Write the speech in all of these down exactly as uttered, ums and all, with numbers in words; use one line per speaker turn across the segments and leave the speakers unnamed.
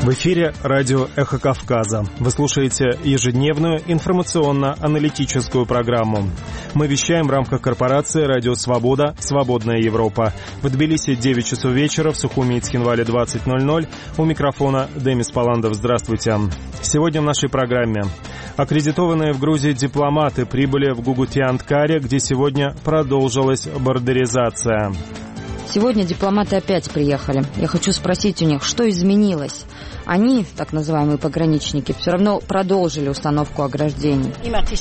В эфире радио «Эхо Кавказа». Вы слушаете ежедневную информационно-аналитическую программу. Мы вещаем в рамках корпорации «Радио Свобода. Свободная Европа». В Тбилиси девять часов вечера, в Сухуми и Цхинвале двадцать ноль ноль. У микрофона Демис Паландов. Здравствуйте. Сегодня в нашей программе. Аккредитованные в Грузии дипломаты прибыли в Гугутианткаре, где сегодня продолжилась бордеризация.
Сегодня дипломаты опять приехали. Я хочу спросить у них, что изменилось? Они, так называемые пограничники, все равно продолжили установку ограждений.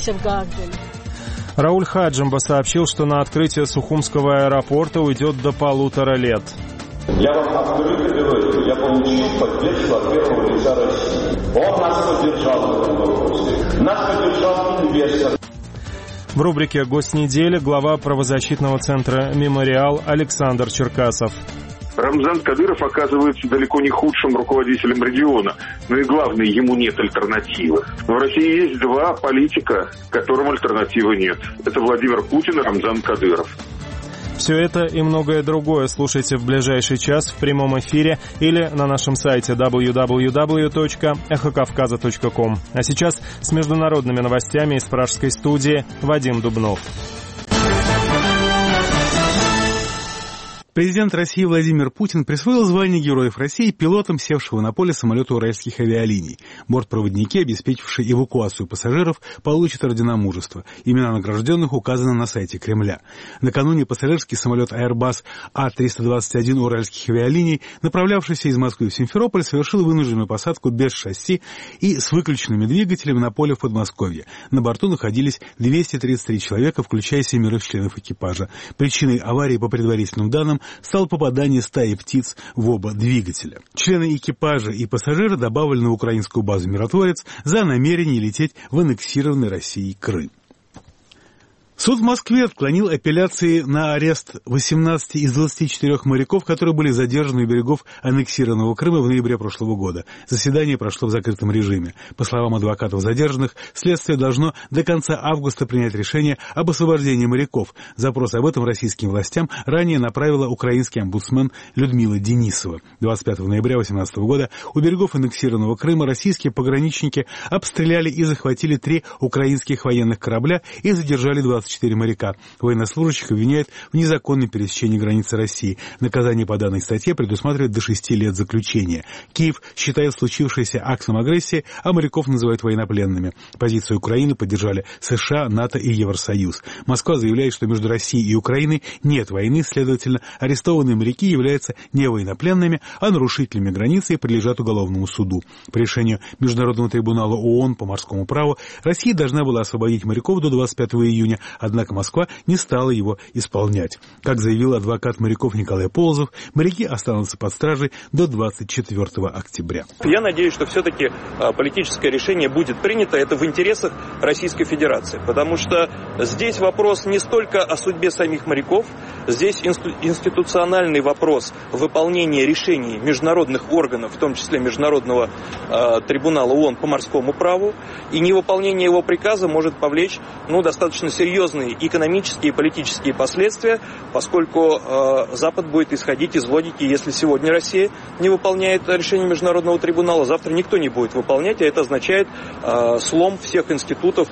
Рауль Хаджимба сообщил, что на открытие Сухумского аэропорта уйдет до полутора лет.
Я вам открыто говорю, я получил поддержку от первого лица России. Он нас поддержал в этом вопросе. Нас поддержал инвестор.
В рубрике «Госнеделя» глава правозащитного центра «Мемориал» Александр Черкасов.
Рамзан Кадыров оказывается далеко не худшим руководителем региона, но и главное, ему нет альтернативы. В России есть два политика, которым альтернативы нет. Это Владимир Путин и Рамзан Кадыров.
Все это и многое другое слушайте в ближайший час в прямом эфире или на нашем сайте дабл ю дабл ю дабл ю точка эхо кавказа точка ком. А сейчас с международными новостями из пражской студии Вадим Дубнов.
Президент России Владимир Путин присвоил звание Героев России пилотам, севшего на поле самолета уральских авиалиний. Бортпроводники, обеспечившие эвакуацию пассажиров, получат ордена мужества. Имена награжденных указаны на сайте Кремля. Накануне пассажирский самолет Airbus А триста двадцать один уральских авиалиний, направлявшийся из Москвы в Симферополь, совершил вынужденную посадку без шасси и с выключенными двигателями на поле в Подмосковье. На борту находились двести тридцать три человека, включая семерых членов экипажа. Причиной аварии, по предварительным данным, стало попадание стаи птиц в оба двигателя. Члены экипажа и пассажиры добавлены в украинскую базу «Миротворец» за намерение лететь в аннексированный Россией Крым. Суд в Москве отклонил апелляции на арест восемнадцати из двадцати четырёх моряков, которые были задержаны у берегов аннексированного Крыма в ноябре прошлого года. Заседание прошло в закрытом режиме. По словам адвокатов задержанных, следствие должно до конца августа принять решение об освобождении моряков. Запрос об этом российским властям ранее направила украинский омбудсмен Людмила Денисова. двадцать пятого ноября две тысячи восемнадцатого года у берегов аннексированного Крыма российские пограничники обстреляли и захватили три украинских военных корабля и задержали двадцать четыре моряка. Военнослужащих обвиняют в незаконном пересечении границы России. Наказание по данной статье предусматривает до шести лет заключения. Киев считает случившееся актом агрессии, а моряков называют военнопленными. Позицию Украины поддержали США, НАТО и Евросоюз. Москва заявляет, что между Россией и Украиной нет войны, следовательно, арестованные моряки являются не военнопленными, а нарушителями границы и подлежат уголовному суду. По решению Международного трибунала ООН по морскому праву Россия должна была освободить моряков до двадцать пятого июня, однако Москва не стала его исполнять. Как заявил адвокат моряков Николай Полозов, моряки останутся под стражей до двадцать четвёртого октября.
Я надеюсь, что все-таки политическое решение будет принято. Это в интересах Российской Федерации. Потому что здесь вопрос не столько о судьбе самих моряков, здесь институциональный вопрос выполнения решений международных органов, в том числе Международного э, трибунала ООН по морскому праву. И невыполнение его приказа может повлечь ну, достаточно серьезные экономические и политические последствия, поскольку э, Запад будет исходить из логики, если сегодня Россия не выполняет решение Международного трибунала, завтра никто не будет выполнять, а это означает э, слом всех институтов.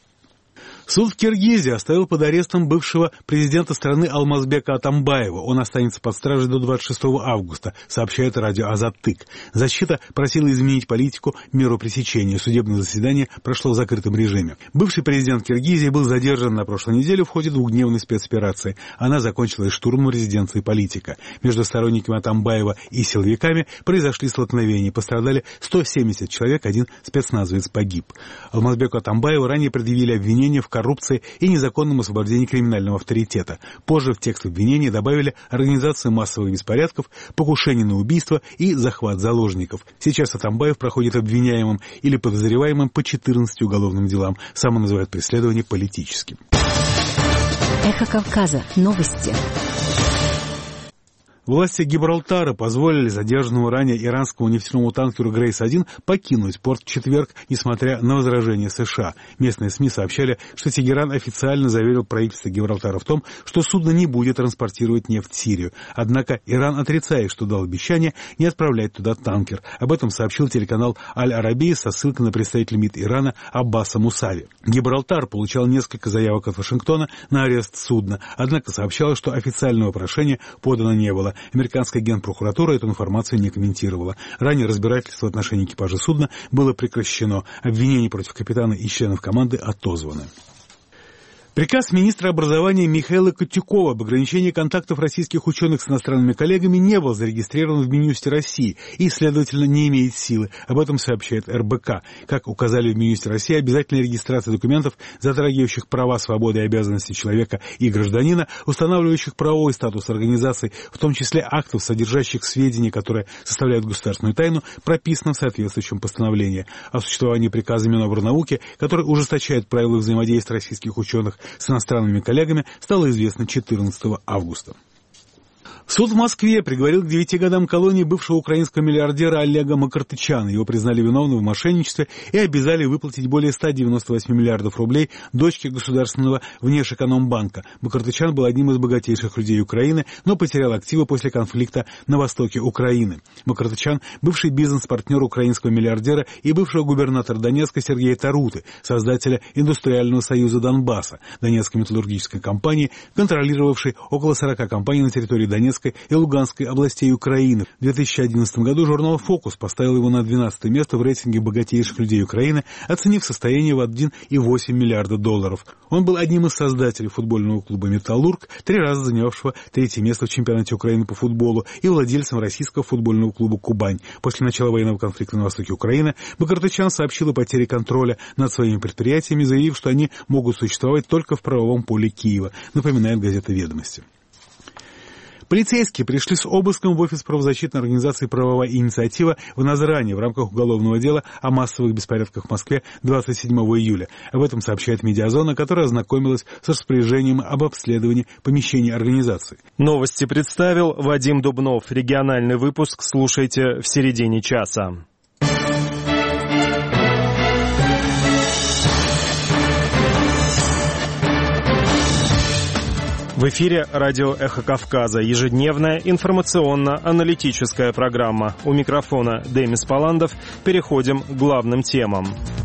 Суд в Киргизии оставил под арестом бывшего президента страны Алмазбека Атамбаева. Он останется под стражей до двадцать шестого августа, сообщает радио «Азаттык». Защита просила изменить политику меру пресечения. Судебное заседание прошло в закрытом режиме. Бывший президент Киргизии был задержан на прошлой неделе в ходе двухдневной спецоперации. Она закончилась штурмом резиденции политика. Между сторонниками Атамбаева и силовиками произошли столкновения. Пострадали сто семьдесят человек, один спецназовец погиб. Алмазбеку Атамбаеву ранее предъявили обвинения в коррупции и незаконном освобождении криминального авторитета. Позже в текст обвинения добавили организацию массовых беспорядков, покушение на убийство и захват заложников. Сейчас Атамбаев проходит обвиняемым или подозреваемым по четырнадцати уголовным делам. Сам он называет преследование политическим.
Эхо Кавказа. Новости.
Власти Гибралтара позволили задержанному ранее иранскому нефтяному танкеру «Грейс один» покинуть порт в четверг, несмотря на возражения США. Местные СМИ сообщали, что Тегеран официально заверил правительство Гибралтара в том, что судно не будет транспортировать нефть в Сирию. Однако Иран отрицает, что дал обещание не отправлять туда танкер. Об этом сообщил телеканал «Аль-Арабия» со ссылкой на представителя МИД Ирана Аббаса Мусави. Гибралтар получал несколько заявок от Вашингтона на арест судна, однако сообщалось, что официального прошения подано не было. Американская генпрокуратура эту информацию не комментировала. Ранее разбирательство в отношении экипажа судна было прекращено. Обвинения против капитана и членов команды отозваны. Приказ министра образования Михаила Котюкова об ограничении контактов российских ученых с иностранными коллегами не был зарегистрирован в Минюсте России и, следовательно, не имеет силы. Об этом сообщает эр бэ ка. Как указали в Минюсте России, обязательная регистрация документов, затрагивающих права, свободы и обязанности человека и гражданина, устанавливающих правовой статус организаций, в том числе актов, содержащих сведения, которые составляют государственную тайну, прописано в соответствующем постановлении. О существовании приказа Минобрнауки, который ужесточает правила взаимодействия российских ученых с иностранными коллегами, стало известно четырнадцатого августа. Суд в Москве приговорил к девяти годам колонии бывшего украинского миллиардера Олега Макартычана. Его признали виновным в мошенничестве и обязали выплатить более ста девяноста восьми миллиардов рублей дочке государственного Внешэкономбанка. Макартычан был одним из богатейших людей Украины, но потерял активы после конфликта на востоке Украины. Макартычан – бывший бизнес-партнер украинского миллиардера и бывшего губернатора Донецка Сергея Таруты, создателя Индустриального союза Донбасса, Донецкой металлургической компании, контролировавшей около сорока компаний на территории Донецка и Луганской областей Украины. В две тысячи одиннадцатом году журнал «Фокус» поставил его на двенадцатое место в рейтинге богатейших людей Украины, оценив состояние в один целых восемь десятых миллиарда долларов. Он был одним из создателей футбольного клуба «Металлург», три раза занявшего третье место в чемпионате Украины по футболу, и владельцем российского футбольного клуба «Кубань». После начала военного конфликта на востоке Украины Макартычан сообщил о потере контроля над своими предприятиями, заявив, что они могут существовать только в правовом поле Киева, напоминает газета «Ведомости». Полицейские пришли с обыском в офис правозащитной организации «Правовая инициатива» в Назрани в рамках уголовного дела о массовых беспорядках в Москве двадцать седьмого июля. Об этом сообщает «Медиазона», которая ознакомилась с распоряжением об обследовании помещений организации.
Новости представил Вадим Дубнов. Региональный выпуск слушайте в середине часа. В эфире радио «Эхо Кавказа». Ежедневная информационно-аналитическая программа. У микрофона Демис Паландов. Переходим к главным темам.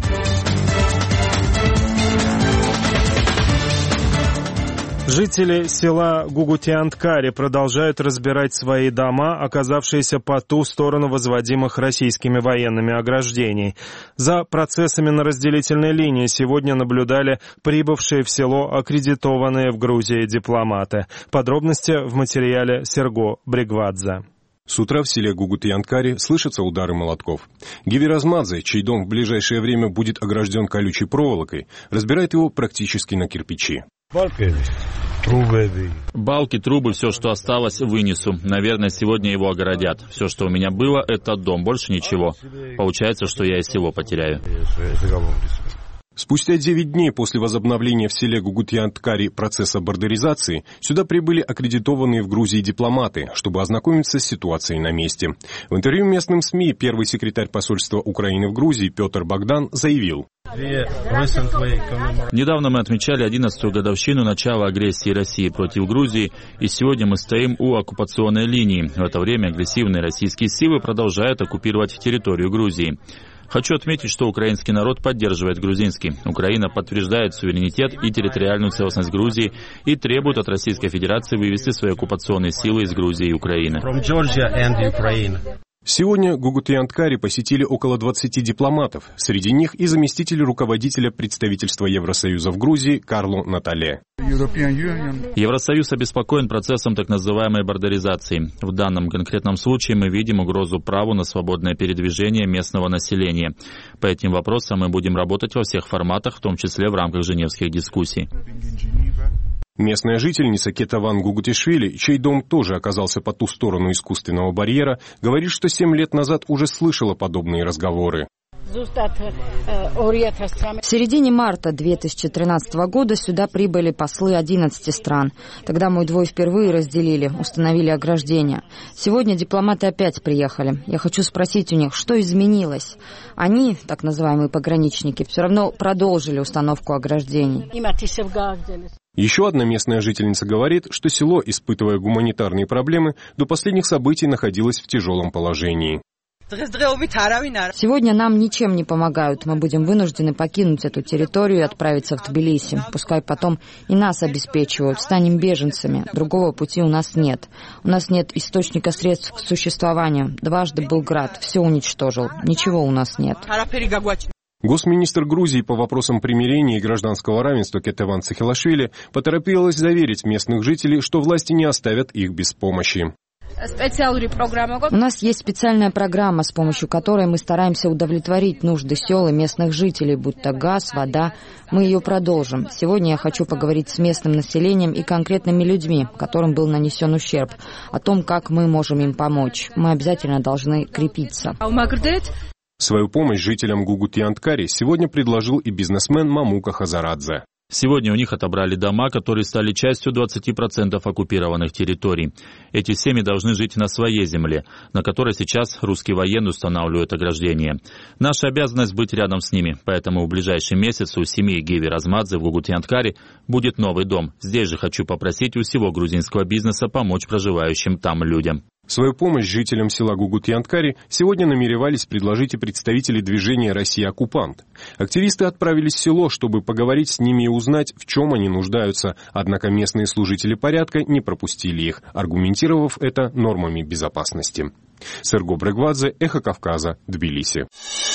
Жители села Гугутианткари продолжают разбирать свои дома, оказавшиеся по ту сторону возводимых российскими военными ограждений. За процессами на разделительной линии сегодня наблюдали прибывшие в село аккредитованные в Грузии дипломаты. Подробности в материале Серго Бригвадзе.
С утра в селе Гугутианткари слышатся удары молотков. Гиви Размадзе, чей дом в ближайшее время будет огражден колючей проволокой, разбирает его практически на кирпичи.
Балки, трубы, все, что осталось, вынесу. Наверное, сегодня его огородят. Все, что у меня было, это дом, больше ничего. Получается, что я и село потеряю.
Спустя девять дней после возобновления в селе Гугутианткари процесса бордеризации сюда прибыли аккредитованные в Грузии дипломаты, чтобы ознакомиться с ситуацией на месте. В интервью местным СМИ первый секретарь посольства Украины в Грузии Петр Богдан заявил:
недавно мы отмечали одиннадцатую годовщину начала агрессии России против Грузии, и сегодня мы стоим у оккупационной линии. В это время агрессивные российские силы продолжают оккупировать территорию Грузии. Хочу отметить, что украинский народ поддерживает грузинский. Украина подтверждает суверенитет и территориальную целостность Грузии и требует от Российской Федерации вывести свои оккупационные силы из Грузии и Украины.
Сегодня Гугутианткари посетили около двадцати дипломатов. Среди них и заместитель руководителя представительства Евросоюза в Грузии Карло Натале.
Евросоюз обеспокоен процессом так называемой бордеризации. В данном конкретном случае мы видим угрозу праву на свободное передвижение местного населения. По этим вопросам мы будем работать во всех форматах, в том числе в рамках женевских дискуссий.
Местная жительница Кетаван Гугутишвили, чей дом тоже оказался по ту сторону искусственного барьера, говорит, что семь лет назад уже слышала подобные разговоры.
В середине марта две тысячи тринадцатого года сюда прибыли послы одиннадцати стран. Тогда мой двой впервые разделили, установили ограждение. Сегодня дипломаты опять приехали. Я хочу спросить у них, что изменилось. Они, так называемые пограничники, все равно продолжили установку ограждений.
Еще одна местная жительница говорит, что село, испытывая гуманитарные проблемы, до последних событий находилось в тяжелом положении.
Сегодня нам ничем не помогают. Мы будем вынуждены покинуть эту территорию и отправиться в Тбилиси. Пускай потом и нас обеспечивают. Станем беженцами. Другого пути у нас нет. У нас нет источника средств к существованию. Дважды был град. Все уничтожил. Ничего у нас нет.
Госминистр Грузии по вопросам примирения и гражданского равенства Кетеван Цахилашвили поторопилась заверить местных жителей, что власти не оставят их без помощи.
У нас есть специальная программа, с помощью которой мы стараемся удовлетворить нужды сел и местных жителей, будь то газ, вода. Мы ее продолжим. Сегодня я хочу поговорить с местным населением и конкретными людьми, которым был нанесен ущерб, о том, как мы можем им помочь. Мы обязательно должны крепиться.
Свою помощь жителям Гугутьянткари сегодня предложил и бизнесмен Мамука Хазарадзе.
Сегодня у них отобрали дома, которые стали частью двадцати процентов оккупированных территорий. Эти семьи должны жить на своей земле, на которой сейчас русские военные устанавливают ограждение. Наша обязанность быть рядом с ними, поэтому в ближайший месяц у семьи Геви Размадзе в Гугутьянткари будет новый дом. Здесь же хочу попросить у всего грузинского бизнеса помочь проживающим там людям.
Свою помощь жителям села Гугутьянткари сегодня намеревались предложить и представители движения «Россия-оккупант». Активисты отправились в село, чтобы поговорить с ними и узнать, в чем они нуждаются, однако местные служители порядка не пропустили их, аргументировав это нормами безопасности. Серго Брегвадзе, Эхо Кавказа, Тбилиси.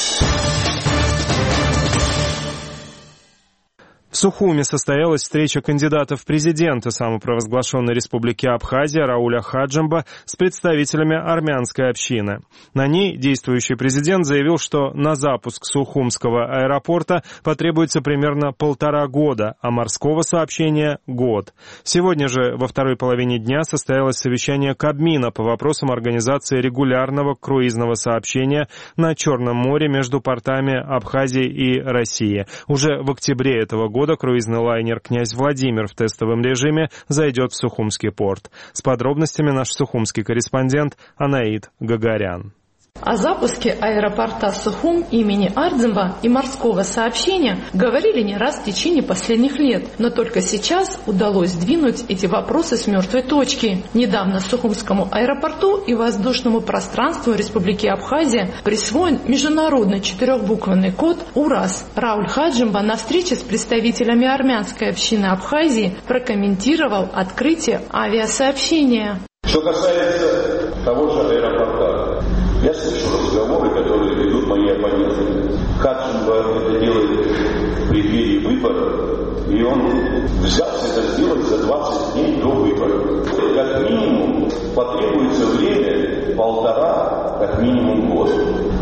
В Сухуме состоялась встреча кандидатов в президенты самопровозглашенной республики Абхазия Рауля Хаджимба с представителями армянской общины. На ней действующий президент заявил, что на запуск Сухумского аэропорта потребуется примерно полтора года, а морского сообщения – год. Сегодня же во второй половине дня состоялось совещание Кабмина по вопросам организации регулярного круизного сообщения на Черном море между портами Абхазии и России. Уже в октябре этого года года круизный лайнер «Князь Владимир» в тестовом режиме зайдет в Сухумский порт. С подробностями наш сухумский корреспондент Анаид Гагарян.
О запуске аэропорта Сухум имени Ардзимба и морского сообщения говорили не раз в течение последних лет, но только сейчас удалось сдвинуть эти вопросы с мертвой точки. Недавно Сухумскому аэропорту и воздушному пространству Республики Абхазия присвоен международный четырехбуквенный код УРАС. Рауль Хаджимба на встрече с представителями армянской общины Абхазии прокомментировал открытие авиасообщения.
Что касается того же аэропорта, я слышу разговоры, которые ведут мои оппоненты. Хаджимба это делает в преддверии выборов, и он взялся это сделать за двадцать дней до выборов. Как минимум потребуется время полтора, как минимум год.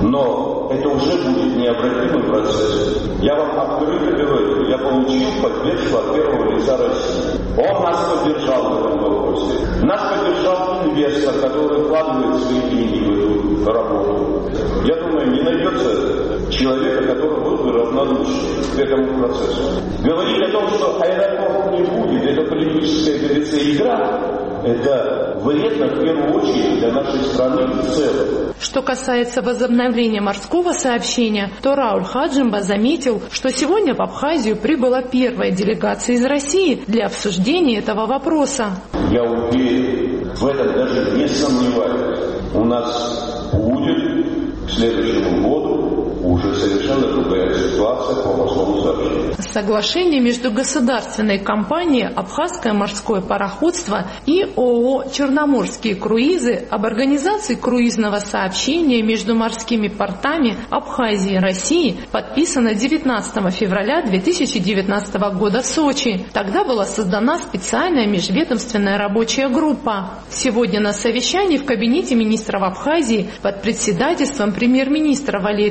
Но это уже будет необратимый процесс. Я вам открыто говорю, я получил поддержку от первого лица России. Он нас поддержал в этом вопросе. Нас поддержал инвестор, который вкладывает свои деньги в эту работу. Я думаю, не найдется человека, который был бы равнодушен к этому процессу. Говорить о том, что аэропорт не будет, это политическая, говорится, игра, это вредно в первую очередь для нашей страны в целом.
Что касается возобновления морского сообщения, то Рауль Хаджимба заметил, что сегодня в Абхазию прибыла первая делегация из России для обсуждения этого вопроса.
Я уверен, в этом даже не сомневаюсь. У нас будет к следующему году уже совершенно другая ситуация по морскому сообщению.
Соглашение между государственной компанией «Абхазское морское пароходство» и ООО «Черноморские круизы» об организации круизного сообщения между морскими портами Абхазии и России подписано девятнадцатого февраля две тысячи девятнадцатого года в Сочи. Тогда была создана специальная межведомственная рабочая группа. Сегодня на совещании в кабинете министров Абхазии под председательством премьер-министра Валерия Абганова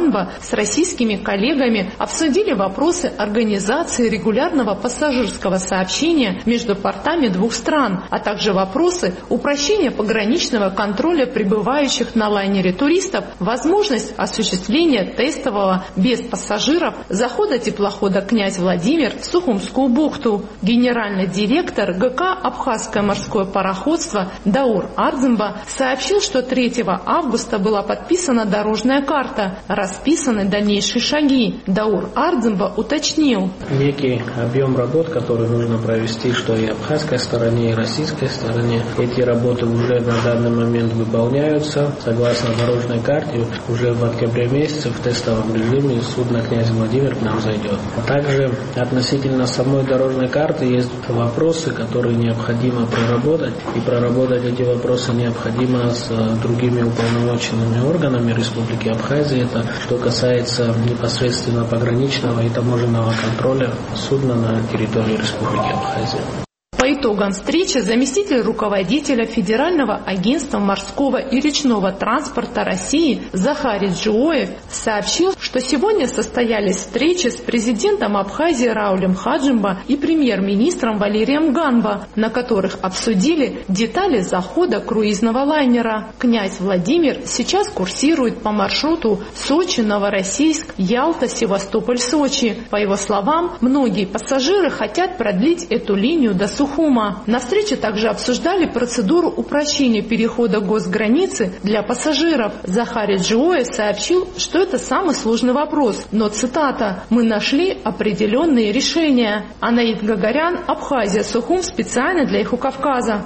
Ганба с российскими коллегами обсудили вопросы организации регулярного пассажирского сообщения между портами двух стран, а также вопросы упрощения пограничного контроля прибывающих на лайнере туристов, возможность осуществления тестового без пассажиров захода теплохода «Князь Владимир» в Сухумскую бухту. Генеральный директор ГК «Абхазское морское пароходство» Даур Ардзымба сообщил, что третьего августа была подписана дорожная карта, расписаны дальнейшие шаги. Даур Ардзымба уточнил.
Некий объем работ, который нужно провести, что и абхазской стороне, и российской стороне, эти работы уже на данный момент выполняются. Согласно дорожной карте, уже в октябре месяце в тестовом режиме судно «Князь Владимир» к нам зайдет. Также относительно самой дорожной карты есть вопросы, которые необходимо проработать. И проработать эти вопросы необходимо с другими уполномоченными органами Республики Абхазия. Это что касается непосредственно пограничного и таможенного контроля судна на территории Республики Абхазия.
По итогам встречи заместитель руководителя Федерального агентства морского и речного транспорта России Захарий Джуоев сообщил, что сегодня состоялись встречи с президентом Абхазии Раулем Хаджимба и премьер-министром Валерием Ганба, на которых обсудили детали захода круизного лайнера. «Князь Владимир» сейчас курсирует по маршруту Сочи-Новороссийск, Ялта-Севастополь-Сочи. По его словам, многие пассажиры хотят продлить эту линию до Сухума. На встрече также обсуждали процедуру упрощения перехода госграницы для пассажиров. Захарий Джуоев сообщил, что это самый сложный вопрос, но, цитата, «мы нашли определенные решения». Анаид Гагарян, Абхазия, Сухум, специально для «Эхо Кавказа».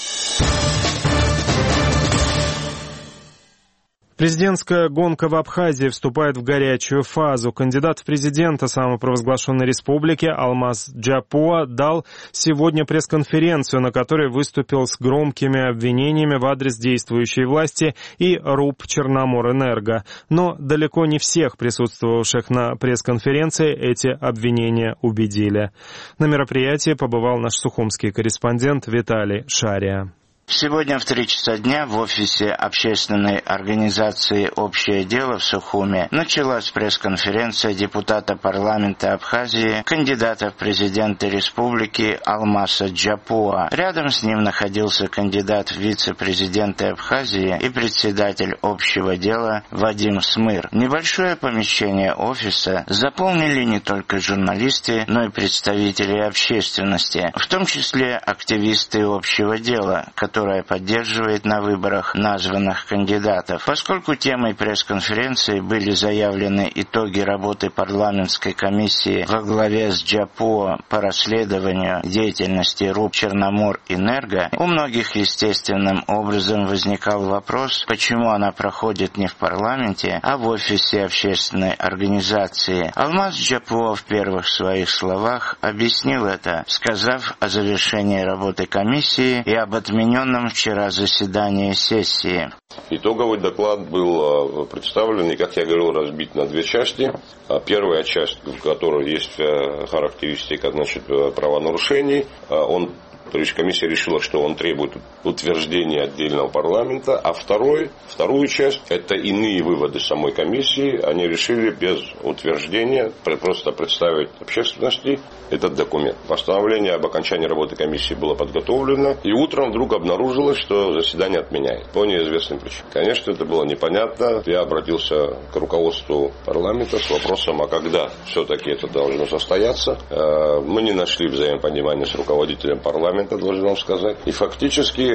Президентская гонка в Абхазии вступает в горячую фазу. Кандидат в президенты самопровозглашенной республики Алмаз Джапуа дал сегодня пресс-конференцию, на которой выступил с громкими обвинениями в адрес действующей власти и РУП «Черноморэнерго». Но далеко не всех присутствовавших на пресс-конференции эти обвинения убедили. На мероприятии побывал наш сухумский корреспондент Виталий Шария.
Сегодня в три часа дня в офисе общественной организации «Общее дело» в Сухуме началась пресс-конференция депутата парламента Абхазии, кандидата в президенты республики Алмаза Джапуа. Рядом с ним находился кандидат в вице-президенты Абхазии и председатель «Общего дела» Вадим Смыр. Небольшое помещение офиса заполнили не только журналисты, но и представители общественности, в том числе активисты «Общего дела», которые которая поддерживает на выборах названных кандидатов. Поскольку темой пресс-конференции были заявлены итоги работы парламентской комиссии во главе с Джапуа по расследованию деятельности РУП «Черноморэнерго», у многих естественным образом возникал вопрос, почему она проходит не в парламенте, а в офисе общественной организации. Алмаз Джапуа в первых своих словах объяснил это, сказав о завершении работы комиссии и об отмененном вчера заседании сессии.
Итоговый доклад был представлен и, как я говорил, разбит на две части. Первая часть, в которой есть характеристика, значит, правонарушений, он То есть комиссия решила, что он требует утверждения отдельного парламента, а второй, вторую часть, это иные выводы самой комиссии. Они решили без утверждения просто представить общественности этот документ. Постановление об окончании работы комиссии было подготовлено, и утром вдруг обнаружилось, что заседание отменяет по неизвестным причинам. Конечно, это было непонятно. Я обратился к руководству парламента с вопросом, а когда все-таки это должно состояться. Мы не нашли взаимопонимания с руководителем парламента, должен вам сказать. И фактически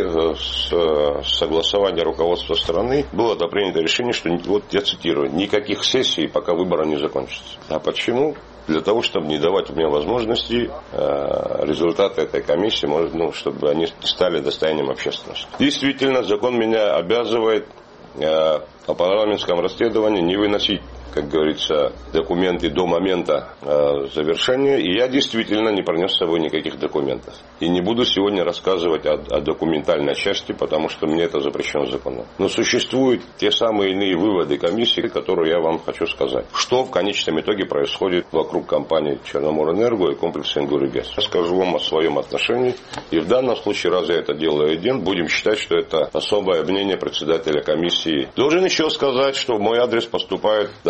с согласования руководства страны было принято решение, что, вот я цитирую, никаких сессий, пока выборы не закончатся. А почему? Для того, чтобы не давать мне возможности э, результаты этой комиссии, может, ну, чтобы они стали достоянием общественности. Действительно, закон меня обязывает э, о парламентском расследовании не выносить, как говорится, документы до момента э, завершения. И я действительно не принес с собой никаких документов. И не буду сегодня рассказывать о, о документальной части, потому что мне это запрещено законом. Но существуют те самые иные выводы комиссии, которые я вам хочу сказать. Что в конечном итоге происходит вокруг компании «Черноморэнерго» и комплекса «Ингуригес». Я скажу вам о своем отношении. И в данном случае, раз я это делаю один, будем считать, что это особое мнение председателя комиссии. Должен еще сказать, что в мой адрес поступает достаточно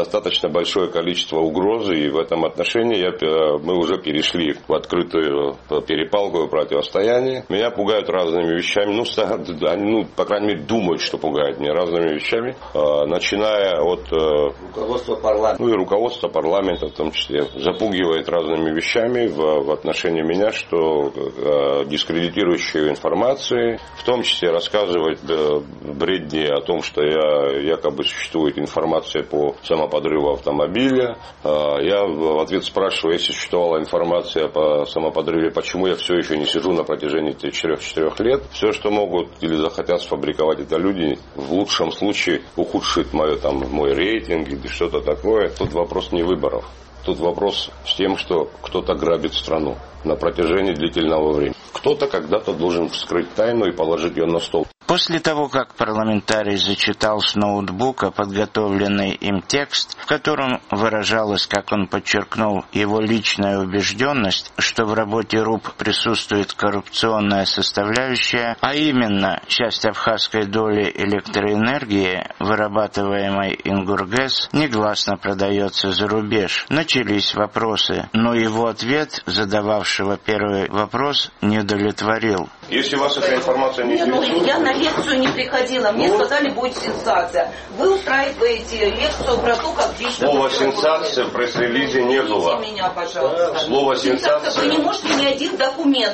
достаточно большое количество угрозы, и в этом отношении я, мы уже перешли в открытую перепалку и противостояние. Меня пугают разными вещами, ну, они, ну, по крайней мере, думают, что пугают меня разными вещами, начиная от руководства парламента, ну и руководство парламента в том числе, запугивает разными вещами в, в отношении меня, что э, дискредитирующую информацию, в том числе рассказывать э, бредни о том, что я, якобы существует информация по самоподрыву автомобиля. Э, я в ответ спрашиваю, если существовала информация по самоподрыве, почему я все еще не сижу на протяжении четырёх лет. Все, что могут или захотят сфабриковать это люди, в лучшем случае ухудшит мое, там, мой рейтинг или что-то такое. Тут вопрос не выборов. Тут вопрос с тем, что кто-то грабит страну на протяжении длительного времени. Кто-то когда-то должен вскрыть тайну и положить ее на стол.
После того, как парламентарий зачитал с ноутбука подготовленный им текст, в котором выражалось, как он подчеркнул, его личная убежденность, что в работе РУП присутствует коррупционная составляющая, а именно часть абхазской доли электроэнергии, вырабатываемой Ингургэс, негласно продается за рубеж. Начались вопросы, но его ответ, задававшего первый вопрос, не удовлетворил.
Если вас эта информация не интересует...
Я на лекцию не приходила, мне ну, сказали, будет сенсация. Вы устраиваете лекцию про то, как лично...
Слово «сенсация» в пресс-релизе не было.
Меня, пожалуйста.
Слово «сенсация».
Вы не можете ни один документ...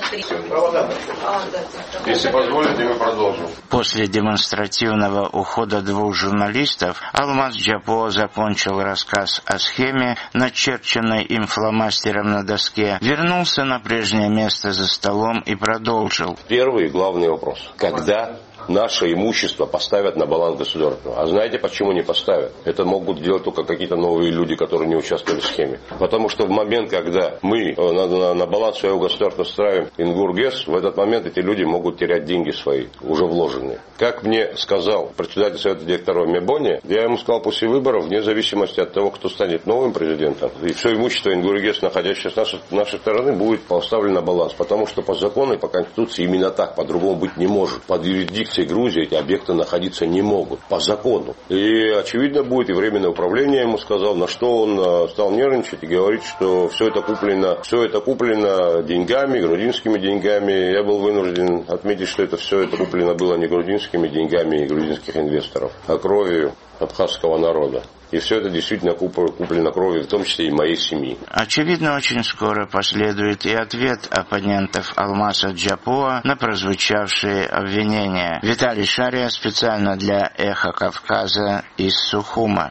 А, да, Если позволите, мы продолжим.
После демонстративного ухода двух журналистов Алмаз Джапоа закончил рассказ о схеме, начерченной им фломастером на доске, вернулся на прежнее место за столом и продолжил.
Первый и главный вопрос. Когда наше имущество поставят на баланс государства? А знаете, почему не поставят? Это могут делать только какие-то новые люди, которые не участвовали в схеме. Потому что в момент, когда мы на, на, на баланс своего государства ставим Ингургэс, в этот момент эти люди могут терять деньги свои, уже вложенные. Как мне сказал председатель совета директоров Мебони, я ему сказал, после выборов, вне зависимости от того, кто станет новым президентом, и все имущество Ингургэс, находящееся с нашей, нашей стороны, будет поставлено на баланс. Потому что по закону и по Конституции именно так, по-другому быть не может. Под юрисдикцией Грузии эти объекты находиться не могут по закону. И очевидно будет и временное управление, ему сказал, на что он стал нервничать и говорить, что все это куплено, все это куплено деньгами, грузинскими деньгами. Я был вынужден отметить, что это все это куплено было не грузинскими деньгами грузинских инвесторов, а кровью абхазского народа. И все это действительно куплено кровью, в том числе и моей семьи.
Очевидно, очень скоро последует и ответ оппонентов Алмаза Джапоа на прозвучавшие обвинения. Виталий Шария специально для «Эхо Кавказа» из Сухума.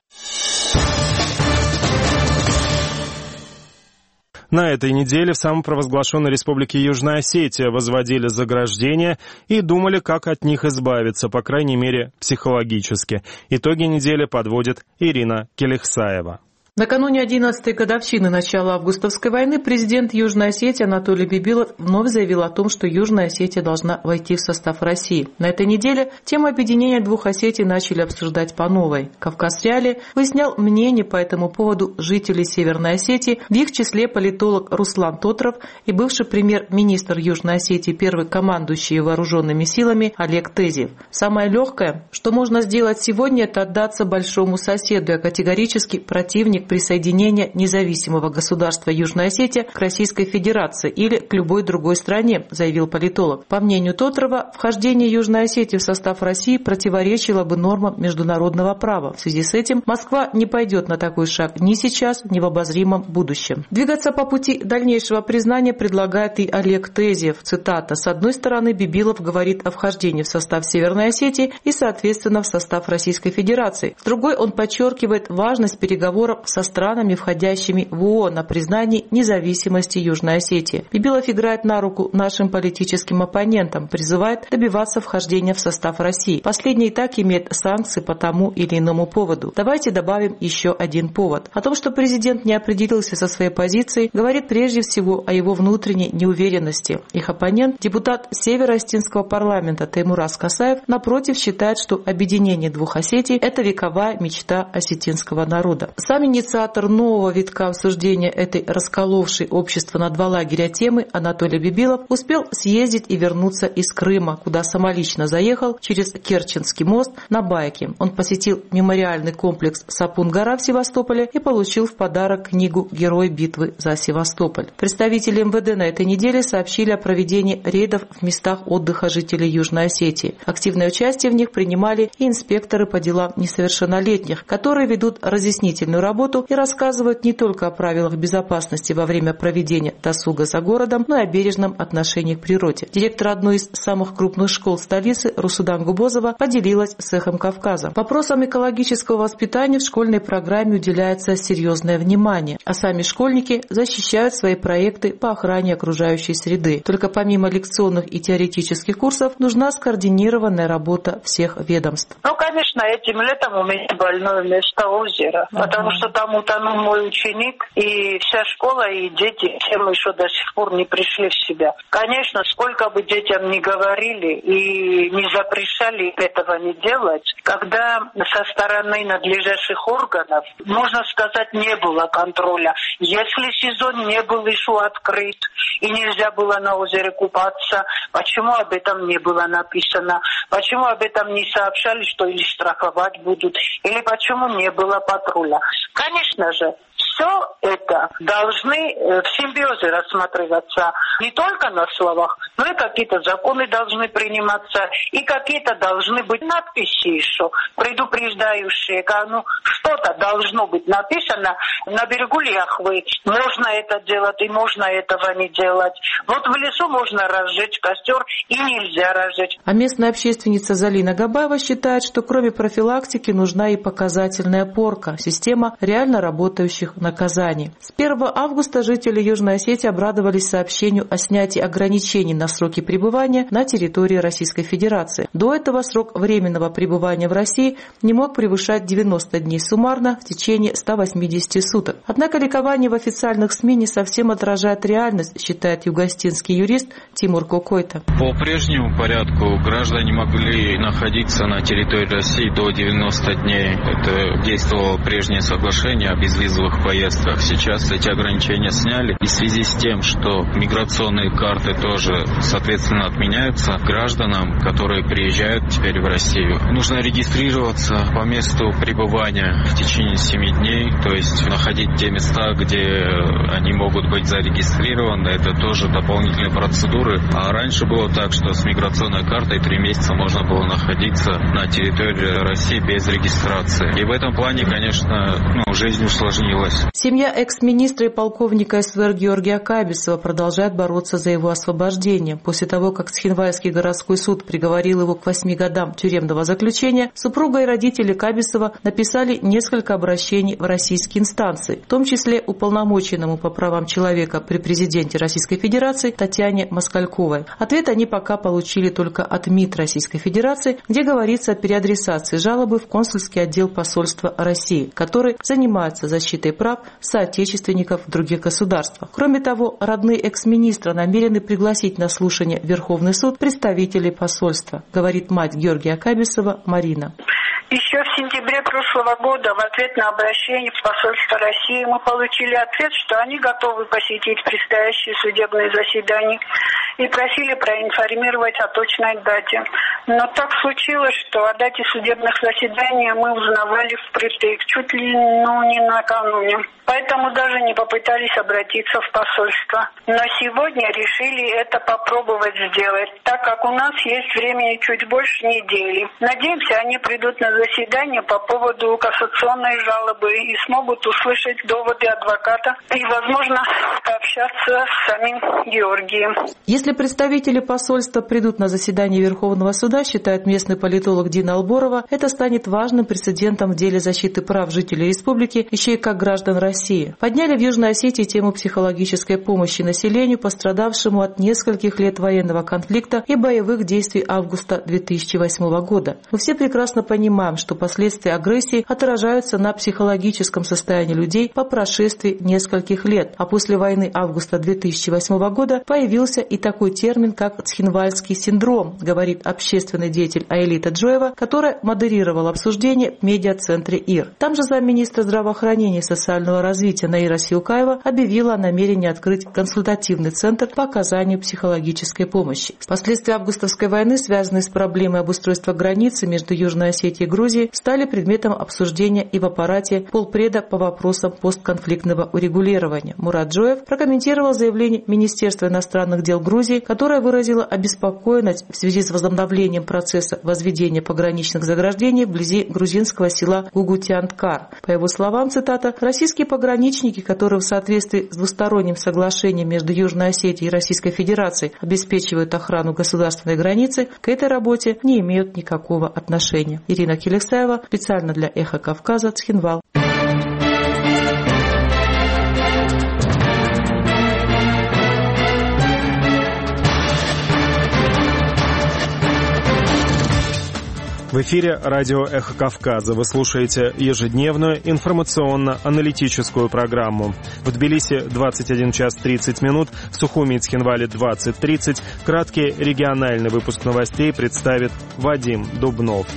На этой неделе в самопровозглашенной республике Южная Осетия возводили заграждения и думали, как от них избавиться, по крайней мере, психологически. Итоги недели подводит Ирина Келихсаева.
Накануне одиннадцатой годовщины начала августовской войны президент Южной Осетии Анатолий Бибилов вновь заявил о том, что Южная Осетия должна войти в состав России. На этой неделе тему объединения двух Осетий начали обсуждать по новой. «Кавказ Реалии» выяснял мнение по этому поводу жителей Северной Осетии, в их числе политолог Руслан Тотров и бывший премьер-министр Южной Осетии, первый командующий вооруженными силами Олег Тезиев. Самое легкое, что можно сделать сегодня, это отдаться большому соседу, а категорически противник присоединения независимого государства Южная Осетия к Российской Федерации или к любой другой стране, заявил политолог. По мнению Тотрова, вхождение Южной Осетии в состав России противоречило бы нормам международного права. В связи с этим Москва не пойдет на такой шаг ни сейчас, ни в обозримом будущем. Двигаться по пути дальнейшего признания предлагает и Олег Тезиев. Цитата: «С одной стороны, Бибилов говорит о вхождении в состав Северной Осетии и, соответственно, в состав Российской Федерации. С другой, он подчеркивает важность переговоров с со странами, входящими в ООН, о признании независимости Южной Осетии. Бибилов играет на руку нашим политическим оппонентам, призывает добиваться вхождения в состав России. Последний и так имеет санкции по тому или иному поводу. Давайте добавим еще один повод. О том, что президент не определился со своей позицией, говорит прежде всего о его внутренней неуверенности. Их оппонент, депутат Северо-Осетинского парламента Теймураз Касаев, напротив, считает, что объединение двух Осетий – это вековая мечта осетинского народа. Сам инициатор
инициатор нового витка обсуждения этой расколовшей общество на два лагеря темы Анатолий Бибилов успел съездить и вернуться из Крыма, куда самолично заехал через Керченский мост на байке. Он посетил мемориальный комплекс Сапун-гора в Севастополе и получил в подарок книгу «Герой битвы за Севастополь». Представители эм вэ дэ на этой неделе сообщили о проведении рейдов в местах отдыха жителей Южной Осетии. Активное участие в них принимали и инспекторы по делам несовершеннолетних, которые ведут разъяснительную работу и рассказывают не только о правилах безопасности во время проведения досуга за городом, но и о бережном отношении к природе. Директор одной из самых крупных школ столицы Русудан Губозова поделилась с «Эхом Кавказа». Вопросам экологического воспитания в школьной программе уделяется серьезное внимание, а сами школьники защищают свои проекты по охране окружающей среды. Только помимо лекционных и теоретических курсов нужна скоординированная работа всех ведомств.
Ну, конечно, этим летом у меня больное место озеро, uh-huh. потому что там утонул мой ученик, и вся школа, и дети, все мы еще до сих пор не пришли в себя. Конечно, сколько бы детям ни говорили и не запрещали этого не делать, когда со стороны надлежащих органов, можно сказать, не было контроля. Если сезон не был еще открыт и нельзя было на озере купаться, почему об этом не было написано? Почему об этом не сообщали, что или штрафовать будут, или почему не было патруля? Конечно же, все это должны в симбиозе рассматриваться не только на словах, но и какие-то законы должны приниматься, и какие-то должны быть надписи еще, предупреждающие, ну, что-то должно быть написано на берегу Ляхвы. Можно это делать и можно этого не делать. Вот в лесу можно разжечь костер и нельзя разжечь.
А местная общественница Залина Габаева считает, что кроме профилактики нужна и показательная порка, система реально работающих наказаний. С первого августа жители Южной Осетии обрадовались сообщению о снятии ограничений на сроки пребывания на территории Российской Федерации. До этого срок временного пребывания в России не мог превышать девяносто дней суммарно в течение ста восьмидесяти суток. Однако ликование в официальных СМИ не совсем отражает реальность, считает югостинский юрист Тимур Кокойта.
По прежнему порядку граждане могли находиться на территории России до девяноста дней. Это действовало прежнее соглашение о безвизовых поездках. Сейчас эти ограничения сняли. И в связи с тем, что миграционные карты тоже, соответственно, отменяются гражданам, которые приезжают теперь в Россию, нужно регистрироваться по месту пребывания в течение семи дней, то есть находить те места, где они могут быть зарегистрированы. Это тоже дополнительные процедуры. А раньше было так, что с миграционной картой три месяца можно было находиться на территории России без регистрации. И в этом плане, конечно, ну, жизнь усложнилась.
Семья экс-министра и полковника эс вэ эр Георгия Кабисова продолжает бороться за его освобождение. После того, как Цхинвальский городской суд приговорил его к восьми годам тюремного заключения, супруга и родители Кабисова написали несколько обращений в российские инстанции, в том числе уполномоченному по правам человека при президенте Российской Федерации Татьяне Москальковой. Ответ они пока получили только от МИД Российской Федерации, где говорится о переадресации жалобы в консульский отдел посольства России, который занимается защитой прав соотечественников в других государствах. Кроме того, родные экс-министра намерены пригласить на слушание в Верховный суд представителей посольства, говорит мать Георгия Кабисова Марина.
Еще в сентябре прошлого года в ответ на обращение в посольство России мы получили ответ, что они готовы посетить предстоящие судебные заседания и просили проинформировать о точной дате. Но так случилось, что о дате судебных заседаний мы узнавали впритык, чуть ли ну, не накануне. Поэтому даже не попытались обратиться в посольство. Но сегодня решили это попробовать сделать, так как у нас есть времени чуть больше недели. Надеемся, они придут на заседание по поводу кассационной жалобы и смогут услышать доводы адвоката и, возможно, пообщаться с самим Георгием.
Если представители посольства придут на заседание Верховного суда, считает местный политолог Дина Алборова, это станет важным прецедентом в деле защиты прав жителей республики, еще и как граждан России. Подняли в Южной Осетии тему психологической помощи населению, пострадавшему от нескольких лет военного конфликта и боевых действий августа две тысячи восьмого года. Мы все прекрасно понимаем, что последствия агрессии отражаются на психологическом состоянии людей по прошествии нескольких лет, а после войны августа две тысячи восьмого года появился и такой термин, как Цхинвальский синдром, говорит общественный общественный деятель Аэлита Джоева, которая модерировала обсуждение в медиа-центре ИР. Там же замминистра здравоохранения и социального развития Наира Силкаева объявила о намерении открыть консультативный центр по оказанию психологической помощи. Последствия августовской войны, связанные с проблемой обустройства границы между Южной Осетией и Грузией, стали предметом обсуждения и в аппарате полпреда по вопросам постконфликтного урегулирования. Мурат Джоев прокомментировал заявление Министерства иностранных дел Грузии, которое выразило обеспокоенность в связи с возобновлением процесса возведения пограничных заграждений вблизи грузинского села Гугутянткар. По его словам, цитата, «Российские пограничники, которые в соответствии с двусторонним соглашением между Южной Осетией и Российской Федерацией обеспечивают охрану государственной границы, к этой работе не имеют никакого отношения». Ирина Келесаева, специально для «Эхо Кавказа», Цхинвал.
В эфире радио «Эхо Кавказа». Вы слушаете ежедневную информационно-аналитическую программу. В Тбилиси двадцать один час тридцать минут, в Сухуми и Цхинвале двадцать тридцать. Краткий региональный выпуск новостей представит Вадим Дубнов.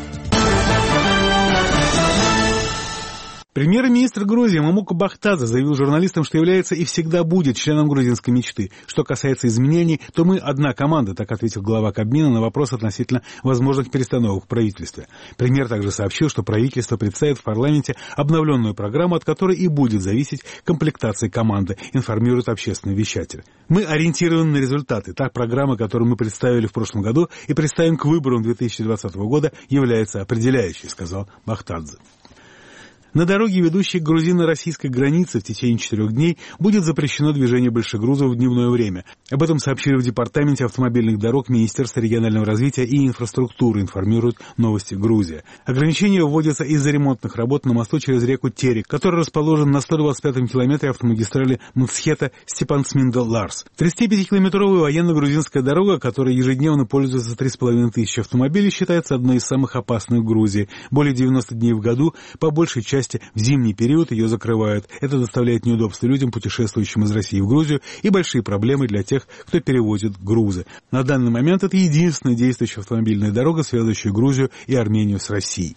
Премьер-министр Грузии Мамука Бахтадзе заявил журналистам, что является и всегда будет членом грузинской мечты. Что касается изменений, то мы одна команда, так ответил глава Кабмина на вопрос относительно возможных перестановок в правительстве. Премьер также сообщил, что правительство представит в парламенте обновленную программу, от которой и будет зависеть комплектация команды, информирует общественный вещатель. Мы ориентированы на результаты. Так, программа, которую мы представили в прошлом году и представим к выборам две тысячи двадцатого года, является определяющей, сказал Бахтадзе. На дороге, ведущей к грузино-российской границе, в течение четырех дней будет запрещено движение большегрузов в дневное время. Об этом сообщили в Департаменте автомобильных дорог Министерства регионального развития и инфраструктуры, информируют «Новости Грузия». Ограничения вводятся из-за ремонтных работ на мосту через реку Терек, который расположен на сто двадцать пятом километре автомагистрали Мцхета-Степансминдл-Ларс. тридцатипятикилометровая военно-грузинская дорога, которой ежедневно пользуются три с половиной тысячи автомобилей, считается одной из самых опасных в Грузии. Более девяноста дней в году, по большей части в зимний период ее закрывают. Это доставляет неудобства людям, путешествующим из России в Грузию, и большие проблемы для тех, кто перевозит грузы. На данный момент это единственная действующая автомобильная дорога, связывающая Грузию и Армению с Россией.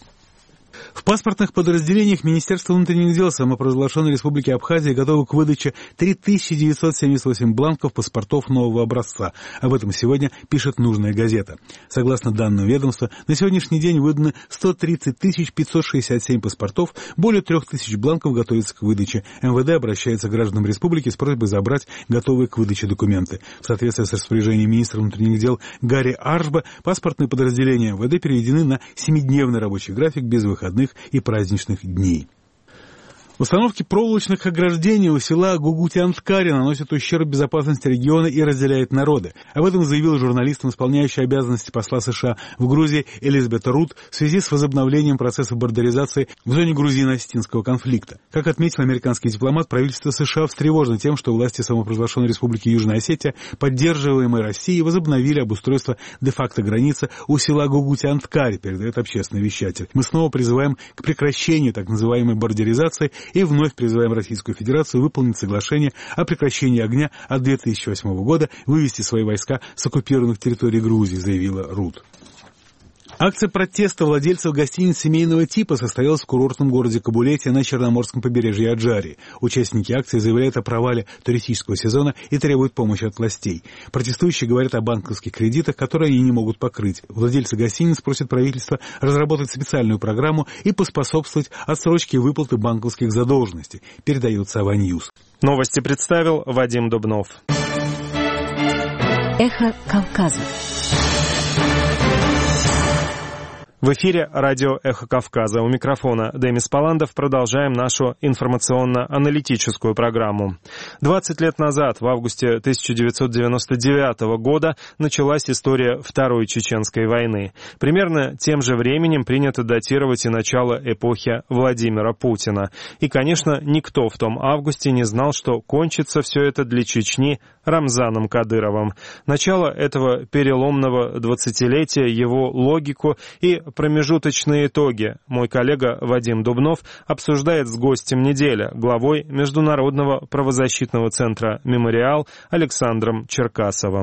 В паспортных подразделениях Министерства внутренних дел самопровозглашенной Республики Абхазия готовы к выдаче три тысячи девятьсот семьдесят восемь бланков паспортов нового образца. Об этом сегодня пишет «Нужная газета». Согласно данным ведомства, на сегодняшний день выдано сто тридцать тысяч пятьсот шестьдесят семь паспортов, более трех тысяч бланков готовится к выдаче. МВД обращается к гражданам республики с просьбой забрать готовые к выдаче документы. В соответствии с распоряжением министра внутренних дел Гарри Аршба, паспортные подразделения МВД переведены на семидневный рабочий график без выходных и праздничных дней. Установки проволочных ограждений у села Гугутянткари наносят ущерб безопасности региона и разделяют народы. Об этом заявил журналистам исполняющий обязанности посла США в Грузии Элизабет Рут в связи с возобновлением процесса бордеризации в зоне грузино-осетинского конфликта. Как отметил американский дипломат, правительство США встревожено тем, что власти самопровозглашенной Республики Южная Осетия, поддерживаемые Россией, возобновили обустройство де-факто границы у села Гугутянткари, передает общественный вещатель. Мы снова призываем к прекращению так называемой бордеризации и вновь призываем Российскую Федерацию выполнить соглашение о прекращении огня от две тысячи восьмого года, вывести свои войска с оккупированных территорий Грузии, заявила Рут. Акция протеста владельцев гостиниц семейного типа состоялась в курортном городе Кабулете на Черноморском побережье Аджарии. Участники акции заявляют о провале туристического сезона и требуют помощи от властей. Протестующие говорят о банковских кредитах, которые они не могут покрыть. Владельцы гостиниц просят правительство разработать специальную программу и поспособствовать отсрочке выплаты банковских задолженностей, передает Сава Ньюс.
Новости представил Вадим Дубнов.
Эхо Кавказа.
В эфире радио «Эхо Кавказа». У микрофона Демис Паландов. Продолжаем нашу информационно-аналитическую программу. двадцать лет назад, в августе тысяча девятьсот девяносто девятого года, началась история Второй Чеченской войны. Примерно тем же временем принято датировать и начало эпохи Владимира Путина. И, конечно, никто в том августе не знал, что кончится все это для Чечни Рамзаном Кадыровым. Начало этого переломного двадцатилетия, его логику и промежуточные итоги мой коллега Вадим Дубнов обсуждает с гостем недели, главой Международного правозащитного центра «Мемориал» Александром Черкасовым.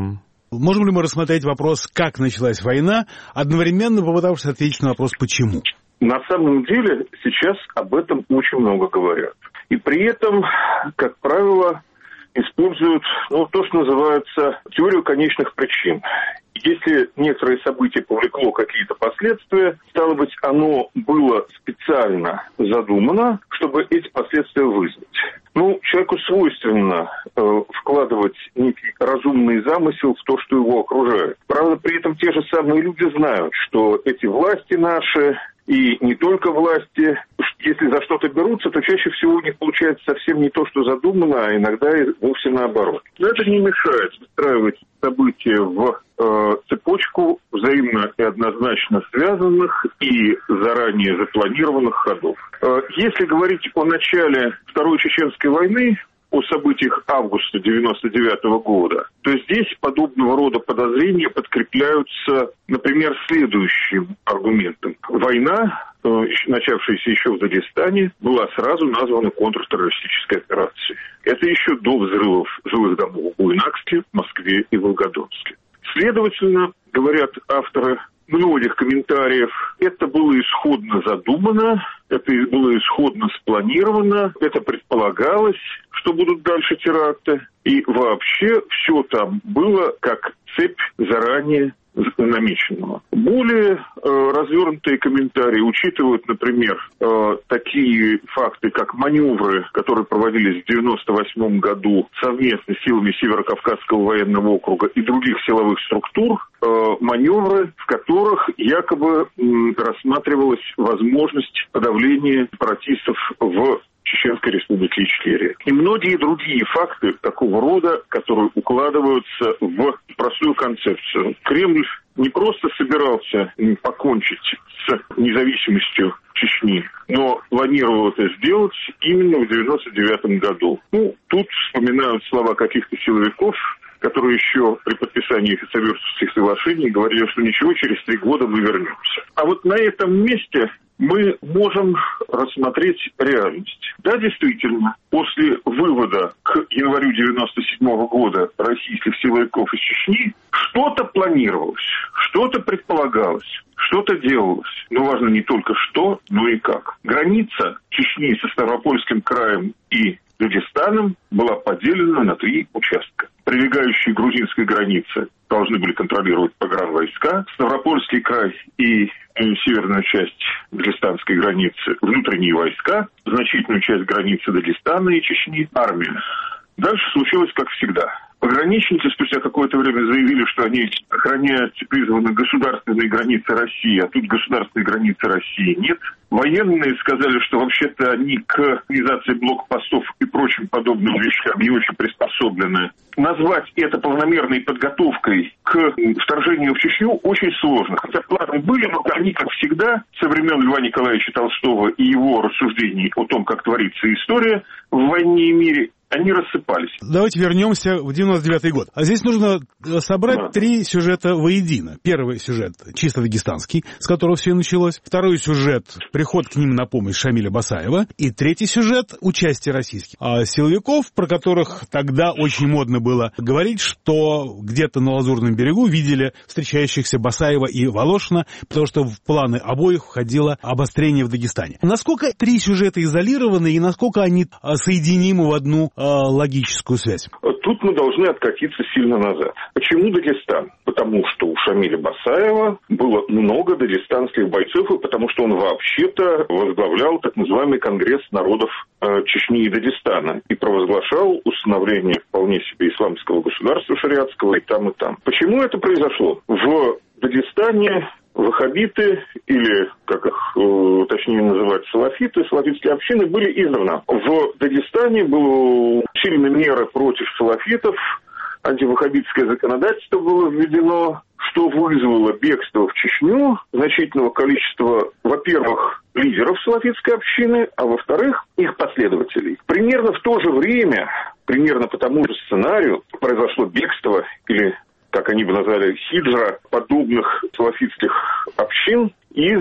Можем ли мы рассмотреть вопрос, как началась война, одновременно попытавшись ответить на вопрос «почему»?
На самом деле сейчас об этом очень много говорят. И при этом, как правило, используют ну, то, что называется теорию конечных причин. Если некоторое событие повлекло какие-то последствия, стало быть, оно было специально задумано, чтобы эти последствия вызвать. Ну, человеку свойственно э, вкладывать некий разумный замысел в то, что его окружает. Правда, при этом те же самые люди знают, что эти власти наши, и не только власти, если за что-то берутся, то чаще всего у них получается совсем не то, что задумано, а иногда и вовсе наоборот. Но это не мешает выстраивать события в э, цепочку взаимно и однозначно связанных и заранее запланированных ходов. Э, если говорить о начале Второй Чеченской войны, о событиях августа девяносто девятого года, то здесь подобного рода подозрения подкрепляются, например, следующим аргументом. Война, начавшаяся еще в Дагестане, была сразу названа контртеррористической операцией. Это еще до взрывов жилых домов в Буйнакске, Москве и Волгодонске. Следовательно, говорят авторы многих комментариев, это было исходно задумано, это было исходно спланировано, это предполагалось, что будут дальше теракты, и вообще все там было как цепь заранее намеченного. Более э, развернутые комментарии учитывают, например, э, такие факты, как маневры, которые проводились в девяносто восьмом году совместно с силами Северо-Кавказского военного округа и других силовых структур, э, маневры, в которых якобы м, рассматривалась возможность подавления сепаратистов в Чеченской Республике Ичкерия. И многие другие факты такого рода, которые укладываются в простую концепцию. Кремль не просто собирался покончить с независимостью Чечни, но планировал это сделать именно в девяносто девятом году. Ну, тут вспоминают слова каких-то силовиков, которые еще при подписании Советских соглашений говорили, что ничего, через три года мы вернемся. А вот на этом месте мы можем рассмотреть реальность. Да, действительно, после вывода к январю девяносто седьмого года российских силовиков из Чечни что-то планировалось, что-то предполагалось, что-то делалось. Но важно не только что, но и как. Граница Чечни со Ставропольским краем и Дагестаном была поделена на три участка. Прилегающие к грузинской границе должны были контролировать погранвойска, Ставропольский край и северную часть дагестанской границы внутренние войска, значительную часть границы Дагестана и Чечни армия. Дальше случилось как всегда. Пограничники спустя какое-то время заявили, что они охраняют призваны государственные границы России, а тут государственной границы России нет. Военные сказали, что вообще-то они к организации блокпостов и прочим подобным вещам не очень приспособлены. Назвать это планомерной подготовкой к вторжению в Чечню очень сложно. Хотя планы были, но они, как всегда, со времен Льва Николаевича Толстого и его рассуждений о том, как творится история в «Войне и мире», они рассыпались.
Давайте вернемся в девяносто девятый год. А здесь нужно собрать да. три сюжета воедино. Первый сюжет чисто дагестанский, с которого все началось. Второй сюжет — приход к ним на помощь Шамиля Басаева. И третий сюжет — участие российских а силовиков, про которых тогда очень модно было говорить, что где-то на Лазурном берегу видели встречающихся Басаева и Волошина, потому что в планы обоих входило обострение в Дагестане. Насколько три сюжета изолированы и насколько они соединимы в одну логическую связь?
Тут мы должны откатиться сильно назад. Почему Дагестан? Потому что у Шамиля Басаева было много дагестанских бойцов, и потому что он вообще-то возглавлял так называемый Конгресс народов э, Чечни и Дагестана и провозглашал установление вполне себе исламского государства шариатского и там, и там. Почему это произошло? В Дагестане ваххабиты, или, как их э, точнее называть, салафиты, салафитские общины, были издавна. В Дагестане было сильные меры против салафитов, антиваххабитское законодательство было введено, что вызвало бегство в Чечню значительного количества, во-первых, лидеров салафитской общины, а во-вторых, их последователей. Примерно в то же время, примерно по тому же сценарию, произошло бегство или, как они бы назвали, хиджра подобных салафитских общин из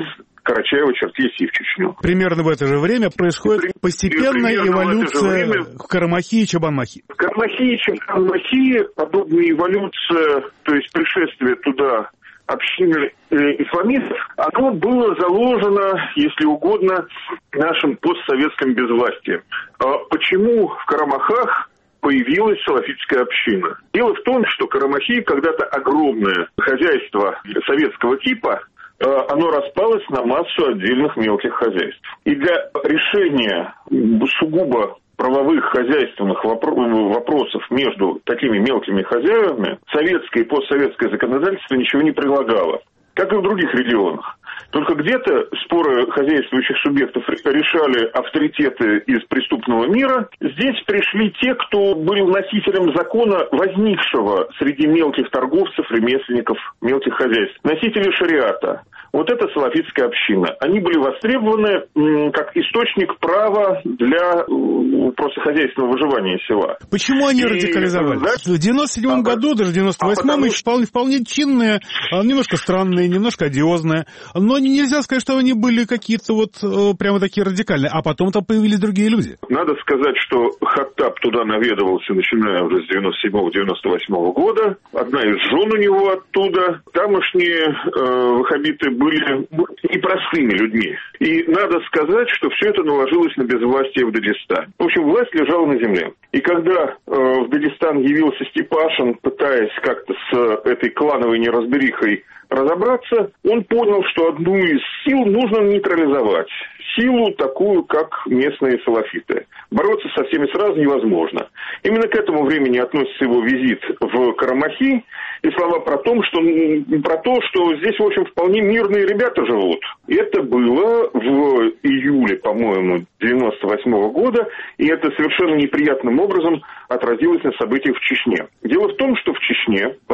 Карачаево-Черкесии в Чечню.
Примерно в это же время происходит постепенная эволюция время... Карамахи и Чабанмахи.
В Карамахи и Чабанмахи подобная эволюция, то есть пришествие туда общины э, исламистов, оно было заложено, если угодно, нашим постсоветским безвластием. А почему в Карамахах появилась салафитская община? Дело в том, что Карамахи, когда-то огромное хозяйство советского типа, э, оно распалось на массу отдельных мелких хозяйств. И для решения сугубо правовых хозяйственных вопросов между такими мелкими хозяевами советское и постсоветское законодательство ничего не предлагало, как и в других регионах. Только где-то споры хозяйствующих субъектов решали авторитеты из преступного мира. Здесь пришли те, кто был носителем закона, возникшего среди мелких торговцев, ремесленников, мелких хозяйств. Носители шариата. Вот это салафитская община. Они были востребованы м, как источник права для м, просто хозяйственного выживания села.
Почему они и, радикализовались? Да? В девяносто седьмом а, году, даже в девяносто восьмом, а потому... вполне, вполне чинные, немножко странные, немножко одиозные. Но нельзя сказать, что они были какие-то вот прямо такие радикальные. А потом-то появились другие люди.
Надо сказать, что Хаттаб туда наведывался, начиная уже с девяносто седьмого — девяносто восьмого года. Одна из жен у него оттуда. Тамошние э, ваххабиты были непростыми людьми. И надо сказать, что все это наложилось на безвластие в Дагестане. В общем, власть лежала на земле. И когда э, в Дагестан явился Степашин, пытаясь как-то с этой клановой неразберихой разобраться, он понял, что одну из сил нужно нейтрализовать. Силу такую, как местные салафиты. Бороться со всеми сразу невозможно. Именно к этому времени относится его визит в Карамахи и слова про, том, что, про то, что здесь, в общем, вполне мирные ребята живут. Это было в июле, по-моему, девяносто восьмого года, и это совершенно неприятным образом отразилось на событиях в Чечне. Дело в том, что в Чечне э,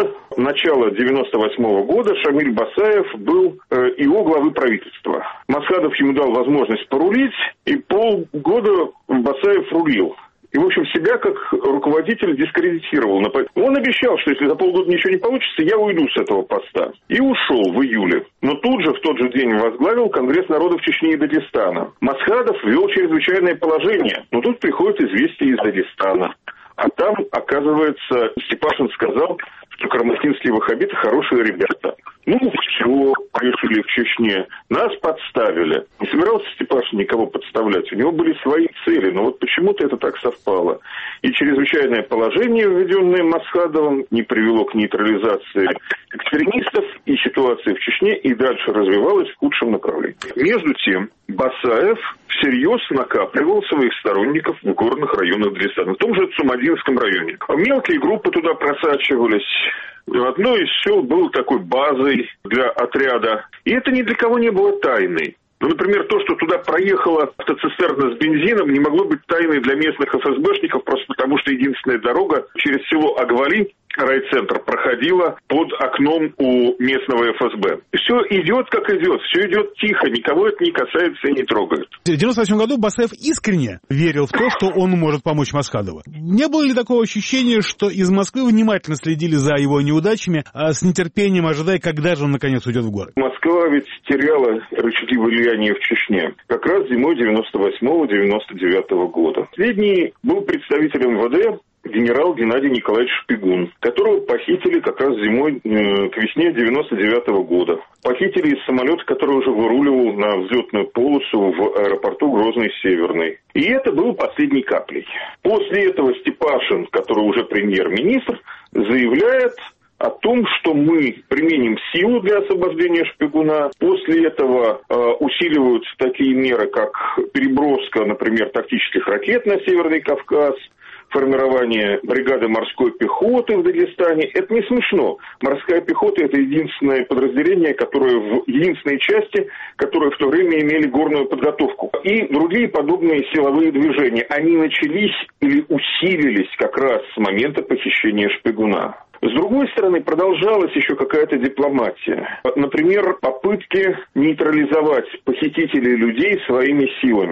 с начала девяносто восьмого года Шамиль Басаев был э, его главы правительства. Масхадов ему дал возможность порулить, и полгода Басаев рулил. И, в общем, себя как руководитель дискредитировал. Он обещал, что если за полгода ничего не получится, я уйду с этого поста. И ушел в июле. Но тут же, в тот же день, возглавил Конгресс народов Чечни и Дагестана. Масхадов ввел чрезвычайное положение. Но тут приходит известие из Дагестана. А там, оказывается, Степашин сказал, что карамахинские ваххабиты хорошие ребята. Ну, все, решили в Чечне. Нас подставили. Не собирался Степашин никого подставлять. У него были свои цели, но вот почему-то это так совпало. И чрезвычайное положение, введенное Масхадовым, не привело к нейтрализации экстремистов, и ситуация в Чечне и дальше развивалась в худшем направлении. Между тем, Басаев всерьез накапливал своих сторонников в горных районах Дагестана, в том же Цумадинском районе. Мелкие группы туда просачивались. Одно из сел было такой базой для отряда. И это ни для кого не было тайной. Ну, например, то, что туда проехала автоцистерна с бензином, не могло быть тайной для местных эф эс бэшников, просто потому что единственная дорога через село Агвали, райцентр, проходила под окном у местного эф эс бэ. Все идет, как идет, все идет тихо, никого это не касается и не трогает.
В девяносто восьмом году Басаев искренне верил в то, что он может помочь Масхадову. Не было ли такого ощущения, что из Москвы внимательно следили за его неудачами, а с нетерпением ожидая, когда же он наконец уйдет в город?
Москва ведь теряла рычаги влияния в Чечне как раз зимой девяносто восьмого — девяносто девятого года. Последний был представителем эм вэ дэ генерал Геннадий Николаевич Шпигун, которого похитили как раз зимой э, к весне девяносто девятого года. Похитили из самолета, который уже выруливал на взлетную полосу в аэропорту Грозный-Северный. И это было последней каплей. После этого Степашин, который уже премьер-министр, заявляет о том, что мы применим силу для освобождения Шпигуна. После этого э, усиливаются такие меры, как переброска, например, тактических ракет на Северный Кавказ, формирование бригады морской пехоты в Дагестане. Это не смешно. Морская пехота – это единственное подразделение, которое в единственной части, которые в то время имели горную подготовку. И другие подобные силовые движения. Они начались или усилились как раз с момента похищения Шпигуна. С другой стороны, продолжалась еще какая-то дипломатия. Например, попытки нейтрализовать похитителей людей своими силами.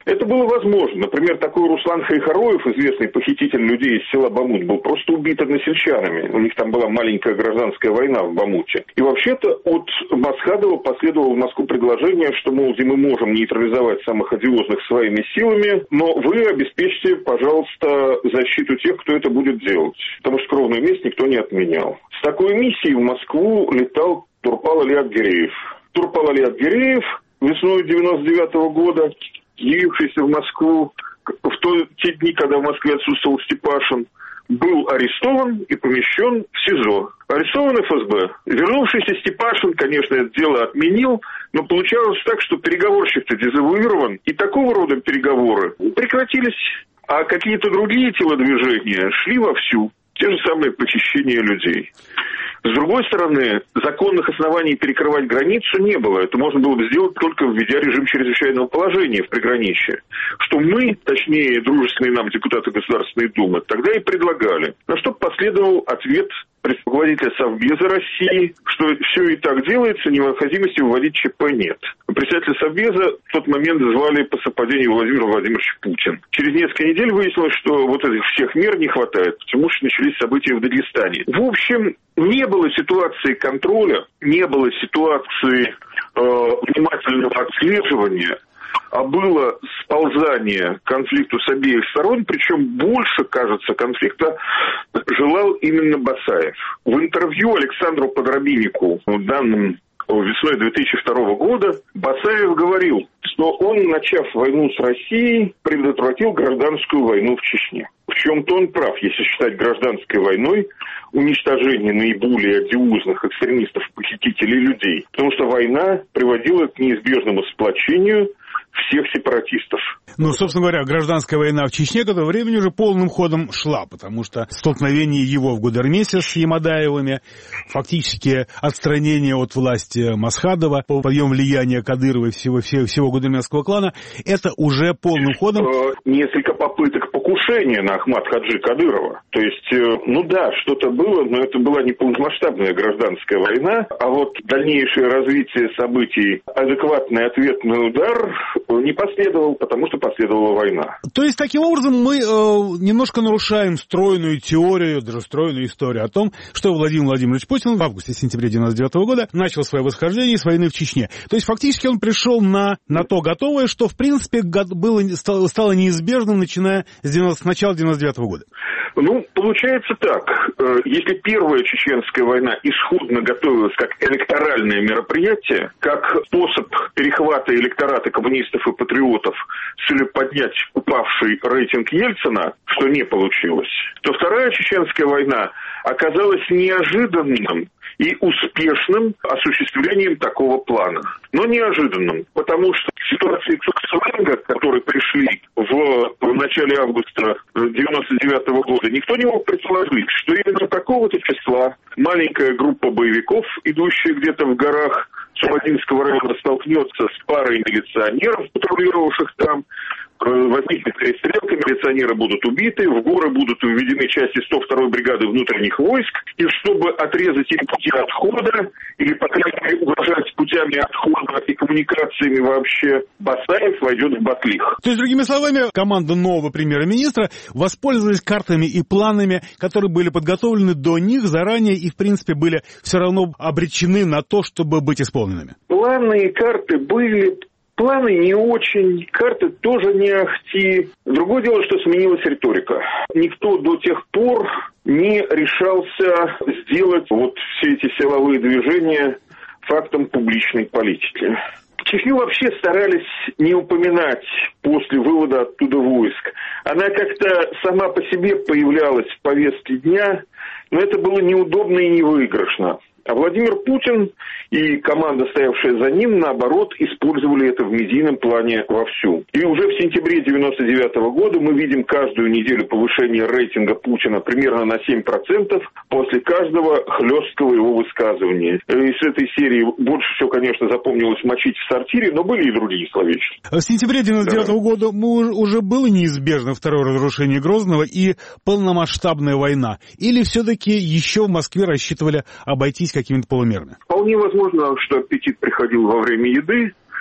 Это было возможно. Например, такой Руслан Хайхароев, известный похититель людей из села Бамут, был просто убит односельчанами. У них там была маленькая гражданская война в Бамуте. И вообще-то от Масхадова последовало в Москву предложение, что, мол, мы можем нейтрализовать самых одиозных своими силами, но вы обеспечьте, пожалуйста, защиту тех, кто это будет делать. Потому что кровную месть никто не отменял. С такой миссией в Москву летал Турпал-Али Акгереев. Турпал-Али Акгереев весной девяносто девятого года, явившийся в Москву в те дни, когда в Москве отсутствовал Степашин, был арестован и помещен в СИЗО. Арестован эф эс бэ. Вернувшийся Степашин, конечно, это дело отменил, но получалось так, что переговорщик-то дезавуирован, и такого рода переговоры прекратились, а какие-то другие телодвижения шли вовсю. Те же самые похищения людей. С другой стороны, законных оснований перекрывать границу не было. Это можно было бы сделать только введя режим чрезвычайного положения в приграничье. Что мы, точнее, дружественные нам депутаты Государственной Думы, тогда и предлагали. На что последовал ответ руководителя Совбеза России, что все и так делается, необходимости вводить ЧП нет. Председателя Совбеза в тот момент звали по совпадению Владимир Владимирович Путин. Через несколько недель выяснилось, что вот этих всех мер не хватает, потому что начались события в Дагестане. В общем, не было ситуации контроля, не было ситуации э, внимательного отслеживания, а было сползание к конфликту с обеих сторон, причем больше, кажется, конфликта желал именно Басаев. В интервью Александру Подробиннику, данным весной две тысячи второго года, Басаев говорил, что он, начав войну с Россией, предотвратил гражданскую войну в Чечне. В чем-то он прав, если считать гражданской войной уничтожение наиболее одиозных экстремистов, похитителей людей. Потому что война приводила к неизбежному сплочению всех сепаратистов.
Ну, собственно говоря, гражданская война в Чечне к этому времени уже полным ходом шла, потому что столкновение его в Гудермесе с Ямадаевыми, фактически отстранение от власти Масхадова, подъем влияния Кадырова и всего, всего, всего гудермесского клана, это уже полным ходом...
Несколько попыток покушения на Ахмад Хаджи Кадырова. То есть, ну да, что-то было, но это была не полномасштабная гражданская война, а вот дальнейшее развитие событий, адекватный ответный удар не последовал, потому что последовала война.
То есть, таким образом, мы э, немножко нарушаем стройную теорию, даже стройную историю о том, что Владимир Владимирович Путин в августе-сентябре девяносто девятого года начал свое восхождение с войны в Чечне. То есть, фактически, он пришел на, на то готовое, что, в принципе, было, стало неизбежным, начиная с, девяностого, с начала девяносто девятого года.
Ну, получается так. Если первая чеченская война исходно готовилась как электоральное мероприятие, как способ перехвата электората коммунистов и патриотов с целью поднять упавший рейтинг Ельцина, что не получилось, то вторая чеченская война оказалась неожиданным и успешным осуществлением такого плана. Но неожиданным, потому что в ситуации Цуксвенга, которые пришли в, в начале августа девяносто девятого года, никто не мог предположить, что именно такого-то числа маленькая группа боевиков, идущая где-то в горах Сумадинского района, столкнется с парой милиционеров, патрулировавших там, возникнет перестрелка, милиционеры будут убиты, в горы будут введены части сто второй бригады внутренних войск, и чтобы отрезать им пути отхода, или, по крайней мере, угрожать путями отхода и коммуникациями вообще, Басаев войдет в Батлих.
То есть, другими словами, команда нового премьер-министра воспользовалась картами и планами, которые были подготовлены до них заранее и, в принципе, были все равно обречены на то, чтобы быть исполненными.
Планы и карты были... Планы не очень, карты тоже не ахти. Другое дело, что сменилась риторика. Никто до тех пор не решался сделать вот все эти силовые движения фактом публичной политики. Чечню вообще старались не упоминать после вывода оттуда войск. Она как-то сама по себе появлялась в повестке дня, но это было неудобно и невыигрышно. А Владимир Путин и команда, стоявшая за ним, наоборот, использовали это в медийном плане вовсю. И уже в сентябре девяносто девятого года мы видим каждую неделю повышение рейтинга Путина примерно на семь процентов после каждого хлесткого его высказывания. Из этой серии больше всего, конечно, запомнилось «мочить в сортире», но были и другие словечки.
В сентябре девяносто девятого да. года уже было неизбежно второе разрушение Грозного и полномасштабная война. Или все-таки еще в Москве рассчитывали обойтись какими-то полумерами?
Вполне возможно, что аппетит приходил во время еды,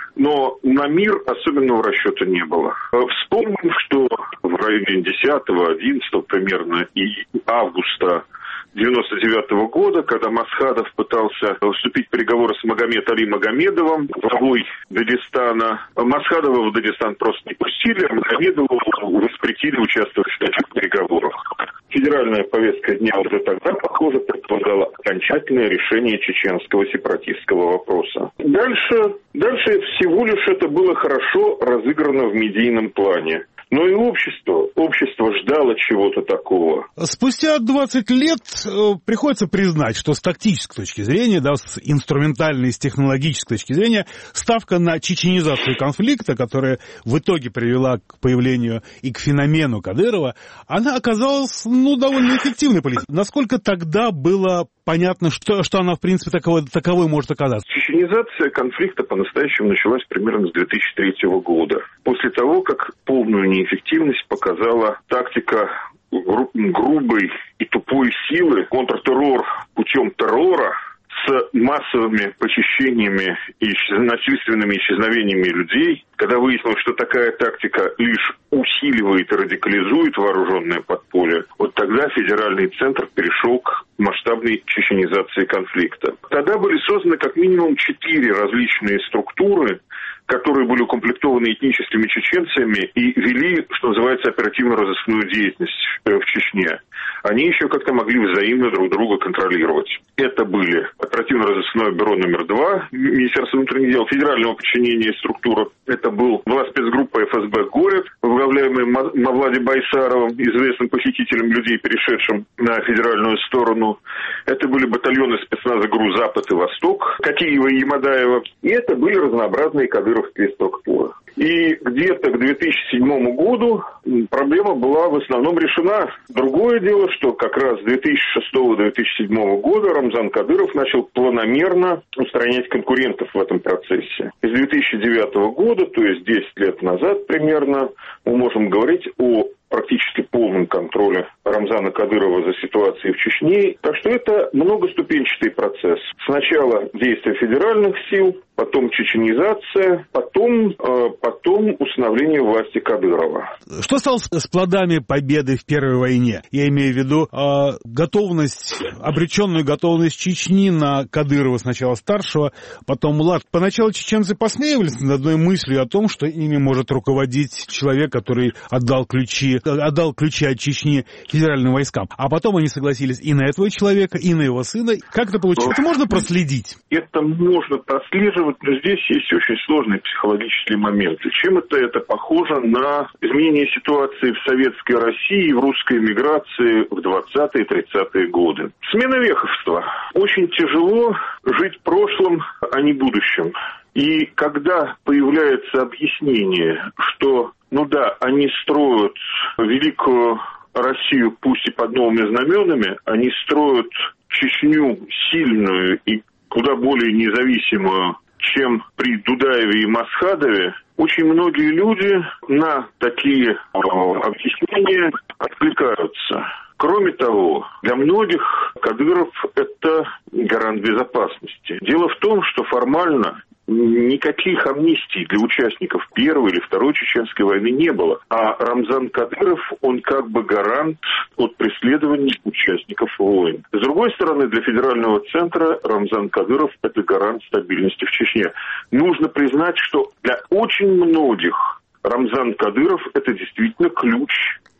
но на мир особенного расчета не было. Вспомним, что в районе десятого-одиннадцатого примерно и августа девяносто девятого года, когда Масхадов пытался вступить в переговоры с Магомед Али Магомедовым, главой Дагестана. Масхадова в Дагестан просто не пустили, а Магомедову воспретили участвовать в таких переговорах. Федеральная повестка дня уже тогда, похоже, предполагала окончательное решение чеченского сепаратистского вопроса. Дальше, дальше всего лишь это было хорошо разыграно в медийном плане. Но и общество, общество ждало чего-то такого.
Спустя двадцать лет э, приходится признать, что с тактической точки зрения, да, с инструментальной, с технологической точки зрения, ставка на чеченизацию конфликта, которая в итоге привела к появлению и к феномену Кадырова, она оказалась, ну, довольно эффективной политикой. Насколько тогда было понятно, что, что она, в принципе, таковой, таковой может оказаться?
Чеченизация конфликта по-настоящему началась примерно с две тысячи третьего года. После того, как полную неэффективность показала тактика гру- грубой и тупой силы, контртеррор путем террора с массовыми похищениями и насильственными исчезновениями людей, когда выяснилось, что такая тактика лишь усиливает и радикализует вооруженное подполье, вот тогда федеральный центр перешел к масштабной чеченизации конфликта. Тогда были созданы как минимум четыре различные структуры, которые были укомплектованы этническими чеченцами и вели, что называется, оперативно-розыскную деятельность в Чечне. Они еще как-то могли взаимно друг друга контролировать. Это были оперативно-розыскное бюро номер два Министерства внутренних дел, федерального подчинения структура. Это был была спецгруппа эф эс бэ «Город», возглавляемая Мавлади Байсаровым, известным похитителем людей, перешедшим на федеральную сторону. Это были батальоны спецназа ГРУ «Запад» и «Восток», Кокиева и Ямадаева. И это были разнообразные кадыровские структуры. И где-то к две тысячи седьмому году проблема была в основном решена. Другое дело, что как раз с две тысячи шестого — две тысячи седьмого года Рамзан Кадыров начал планомерно устранять конкурентов в этом процессе. С две тысячи девятого года, то есть десять лет назад примерно, мы можем говорить о практически полном контроле Рамзана Кадырова за ситуацией в Чечне. Так что это многоступенчатый процесс. Сначала действия федеральных сил, потом чеченизация, потом, э, потом установление власти Кадырова.
Что стало с плодами победы в Первой войне? Я имею в виду э, готовность, обреченную готовность Чечни на Кадырова, сначала старшего, потом младшего. Поначалу чеченцы посмеивались над одной мыслью о том, что ими может руководить человек, который отдал ключи отдал ключи от Чечни федеральным войскам. А потом они согласились и на этого человека, и на его сына. Как это получилось? Это можно проследить?
Это можно прослеживать, но здесь есть очень сложные психологические моменты. Чем это, это похоже на изменение ситуации в советской России и в русской эмиграции в двадцатые — тридцатые годы. Смена веховства. Очень тяжело жить прошлым, а не будущим. И когда появляется объяснение, что, ну да, они строят великую Россию, пусть и под новыми знаменами, они строят Чечню сильную и куда более независимую, чем при Дудаеве и Масхадове, очень многие люди на такие объяснения откликаются. Кроме того, для многих Кадыров – это гарант безопасности. Дело в том, что формально никаких амнистий для участников Первой или Второй Чеченской войны не было. А Рамзан Кадыров, он как бы гарант от преследований участников войн. С другой стороны, для федерального центра Рамзан Кадыров – это гарант стабильности в Чечне. Нужно признать, что для очень многих Рамзан Кадыров – это действительно ключ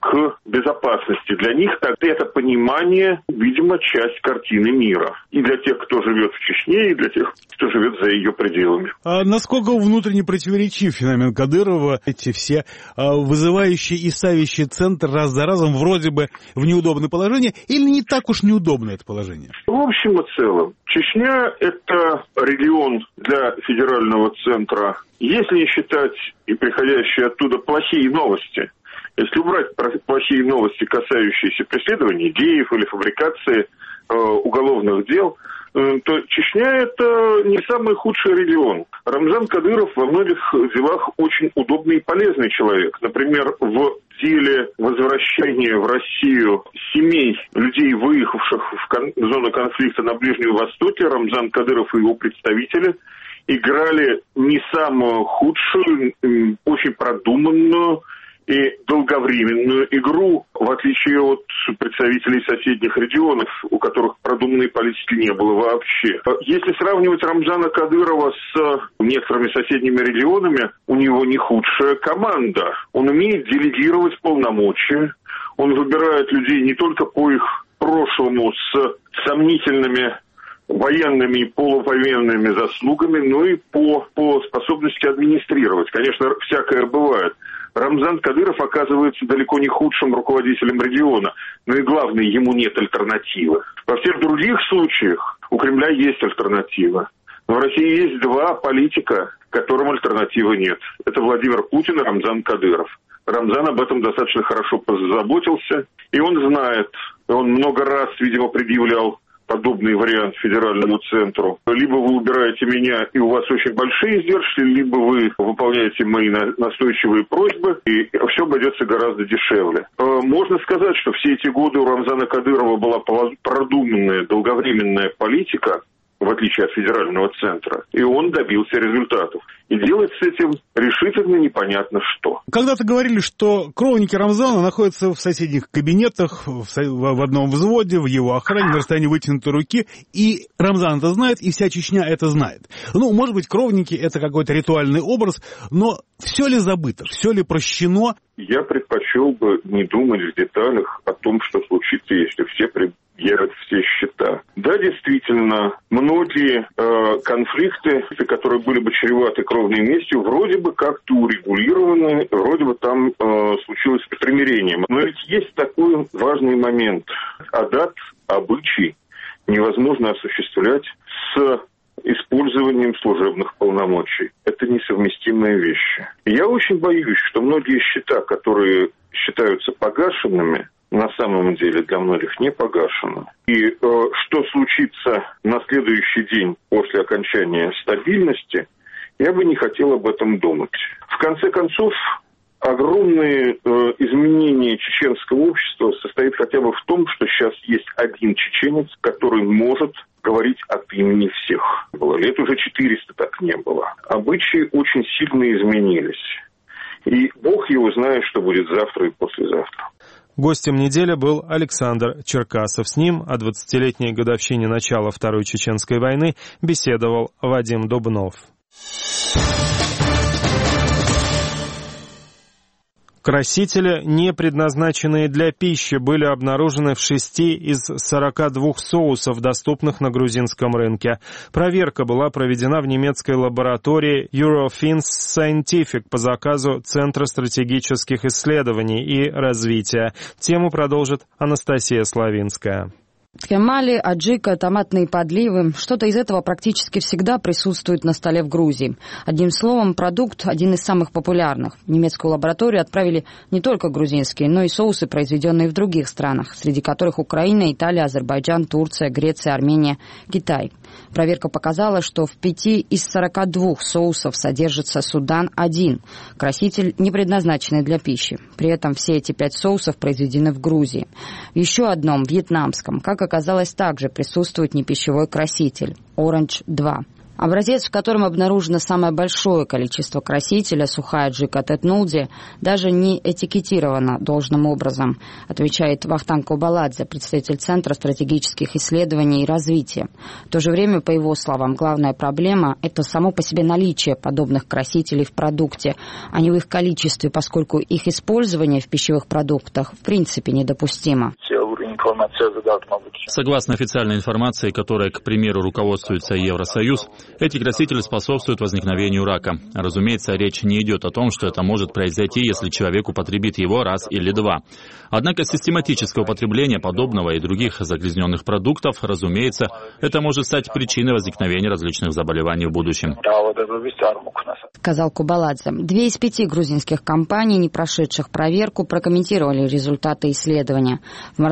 к безопасности. Для них это понимание, видимо, часть картины мира. И для тех, кто живет в Чечне, и для тех, кто живет за ее пределами.
А насколько внутренне противоречив феномен Кадырова, эти все вызывающие и ставящие центр раз за разом вроде бы в неудобное положение, или не так уж неудобное это положение?
В общем и целом, Чечня – это регион для федерального центра, если не считать и приходящие оттуда плохие новости. Если убрать плохие новости, касающиеся преследования геев или фабрикации э, уголовных дел, э, то Чечня – это не самый худший регион. Рамзан Кадыров во многих делах очень удобный и полезный человек. Например, в деле возвращения в Россию семей людей, выехавших в, кон- в зону конфликта на Ближнем Востоке, Рамзан Кадыров и его представители играли не самую худшую, очень продуманную и долговременную игру, в отличие от представителей соседних регионов, у которых продуманной политики не было вообще. Если сравнивать Рамзана Кадырова с некоторыми соседними регионами, у него не худшая команда. Он умеет делегировать полномочия, он выбирает людей не только по их прошлому с сомнительными военными и полувоенными заслугами, но и по, по способности администрировать. Конечно, всякое бывает. Рамзан Кадыров оказывается далеко не худшим руководителем региона, но и главное, ему нет альтернативы. Во всех других случаях у Кремля есть альтернатива. Но в России есть два политика, которым альтернативы нет. Это Владимир Путин и Рамзан Кадыров. Рамзан об этом достаточно хорошо позаботился, и он знает, он много раз, видимо, предъявлял подобный вариант федеральному центру. Либо вы убираете меня, и у вас очень большие издержки, либо вы выполняете мои настойчивые просьбы, и все обойдется гораздо дешевле. Можно сказать, что все эти годы у Рамзана Кадырова была продуманная, долговременная политика, в отличие от федерального центра, и он добился результатов. И делать с этим решительно непонятно что.
Когда-то говорили, что кровники Рамзана находятся в соседних кабинетах, в, в одном взводе, в его охране, на расстоянии вытянутой руки, и Рамзан это знает, и вся Чечня это знает. Ну, может быть, кровники — это какой-то ритуальный образ, но все ли забыто, все ли прощено?
Я предпочел бы не думать в деталях о том, что случится, если все предъявят все счета. Да, действительно, многие э, конфликты, которые были бы чреваты кровной местью, вроде бы как-то урегулированы, вроде бы там э, случилось примирение. Но ведь есть такой важный момент. Адат, обычай невозможно осуществлять с использованием служебных полномочий. Это несовместимые вещи. Я очень боюсь, что многие счета, которые считаются погашенными, на самом деле для многих не погашены. И э, что случится на следующий день после окончания стабильности, я бы не хотел об этом думать. В конце концов, огромные э, изменения чеченского общества состоят хотя бы в том, что сейчас есть один чеченец, который может говорить от имени всех. Было. Лет уже четыреста так не было. Обычаи очень сильно изменились. И Бог его знает, что будет завтра и послезавтра.
Гостем недели был Александр Черкасов. С ним о двадцатилетней годовщине начала Второй Чеченской войны беседовал Вадим Дубнов. Красители, не предназначенные для пищи, были обнаружены в шести из сорока двух соусов, доступных на грузинском рынке. Проверка была проведена в немецкой лаборатории Eurofins Scientific по заказу Центра стратегических исследований и развития. Тему продолжит Анастасия Славинская.
Ткемали, аджика, томатные подливы – что-то из этого практически всегда присутствует на столе в Грузии. Одним словом, продукт один из самых популярных. В немецкую лабораторию отправили не только грузинские, но и соусы, произведенные в других странах, среди которых Украина, Италия, Азербайджан, Турция, Греция, Армения, Китай. Проверка показала, что в пяти из сорока двух соусов содержится Судан-один – краситель, не предназначенный для пищи. При этом все эти пять соусов произведены в Грузии. В еще одном, вьетнамском, как оказалось, также присутствует непищевой краситель – Оранж два. Образец, в котором обнаружено самое большое количество красителя, сухая аджика тетнулди, даже не этикетировано должным образом, отвечает Вахтанг Кобаладзе, представитель Центра стратегических исследований и развития. В то же время, по его словам, главная проблема – это само по себе наличие подобных красителей в продукте, а не в их количестве, поскольку их использование в пищевых продуктах в принципе недопустимо.
Согласно официальной информации, которой, к примеру, руководствуется Евросоюз, эти красители способствуют возникновению рака. Разумеется, речь не идет о том, что это может произойти, если человек употребит его раз или два. Однако систематическое употребление подобного и других загрязненных продуктов, разумеется, это может стать причиной возникновения различных заболеваний в будущем.
Сказал Кубаладзе. Две из пяти грузинских компаний, не прошедших проверку, прокомментировали результаты исследования. В Барнауле заявили,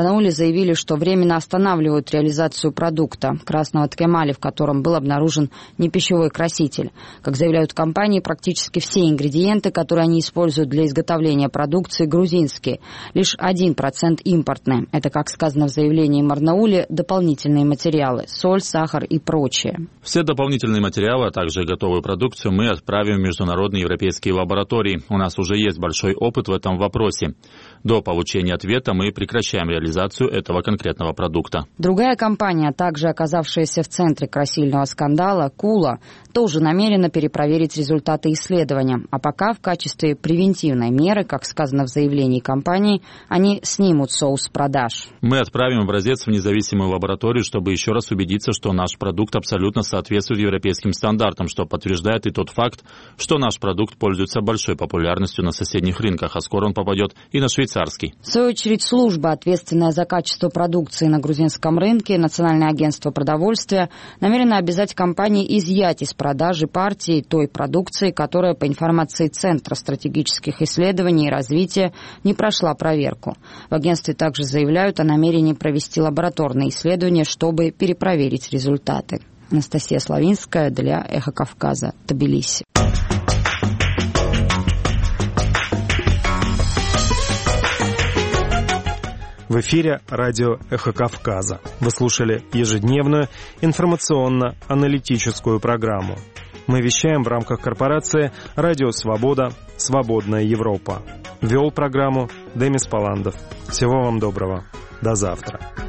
заявили, что временно останавливают реализацию продукта красного ткемали, в котором был обнаружен непищевой краситель. Как заявляют компании, практически все ингредиенты, которые они используют для изготовления продукции, грузинские. Лишь один процент импортные. Это, как сказано в заявлении Марнауле, дополнительные материалы – соль, сахар и прочее.
Все дополнительные материалы, а также готовую продукцию мы отправим в международные европейские лаборатории. У нас уже есть большой опыт в этом вопросе. До получения ответа мы прекращаем реализацию этого конкретного продукта.
Другая компания, также оказавшаяся в центре красильного скандала, Кула, тоже намерена перепроверить результаты исследования. А пока в качестве превентивной меры, как сказано в заявлении компании, они снимут соус с продаж.
Мы отправим образец в независимую лабораторию, чтобы еще раз убедиться, что наш продукт абсолютно соответствует европейским стандартам, что подтверждает и тот факт, что наш продукт пользуется большой популярностью на соседних рынках, а скоро он попадет и на швейцарский.
В свою очередь, служба, ответственная за качество продукции на грузинском рынке, Национальное агентство продовольствия, намерено обязать компании изъять из продажи партии той продукции, которая, по информации Центра стратегических исследований и развития, не прошла проверку. В агентстве также заявляют о намерении провести лабораторные исследования, чтобы перепроверить результаты. Анастасия Славинская для «Эхо Кавказа», Тбилиси.
В эфире радио «Эхо Кавказа». Вы слушали ежедневную информационно-аналитическую программу. Мы вещаем в рамках корпорации «Радио Свобода. Свободная Европа». Вел программу Демис Паландов. Всего вам доброго. До завтра.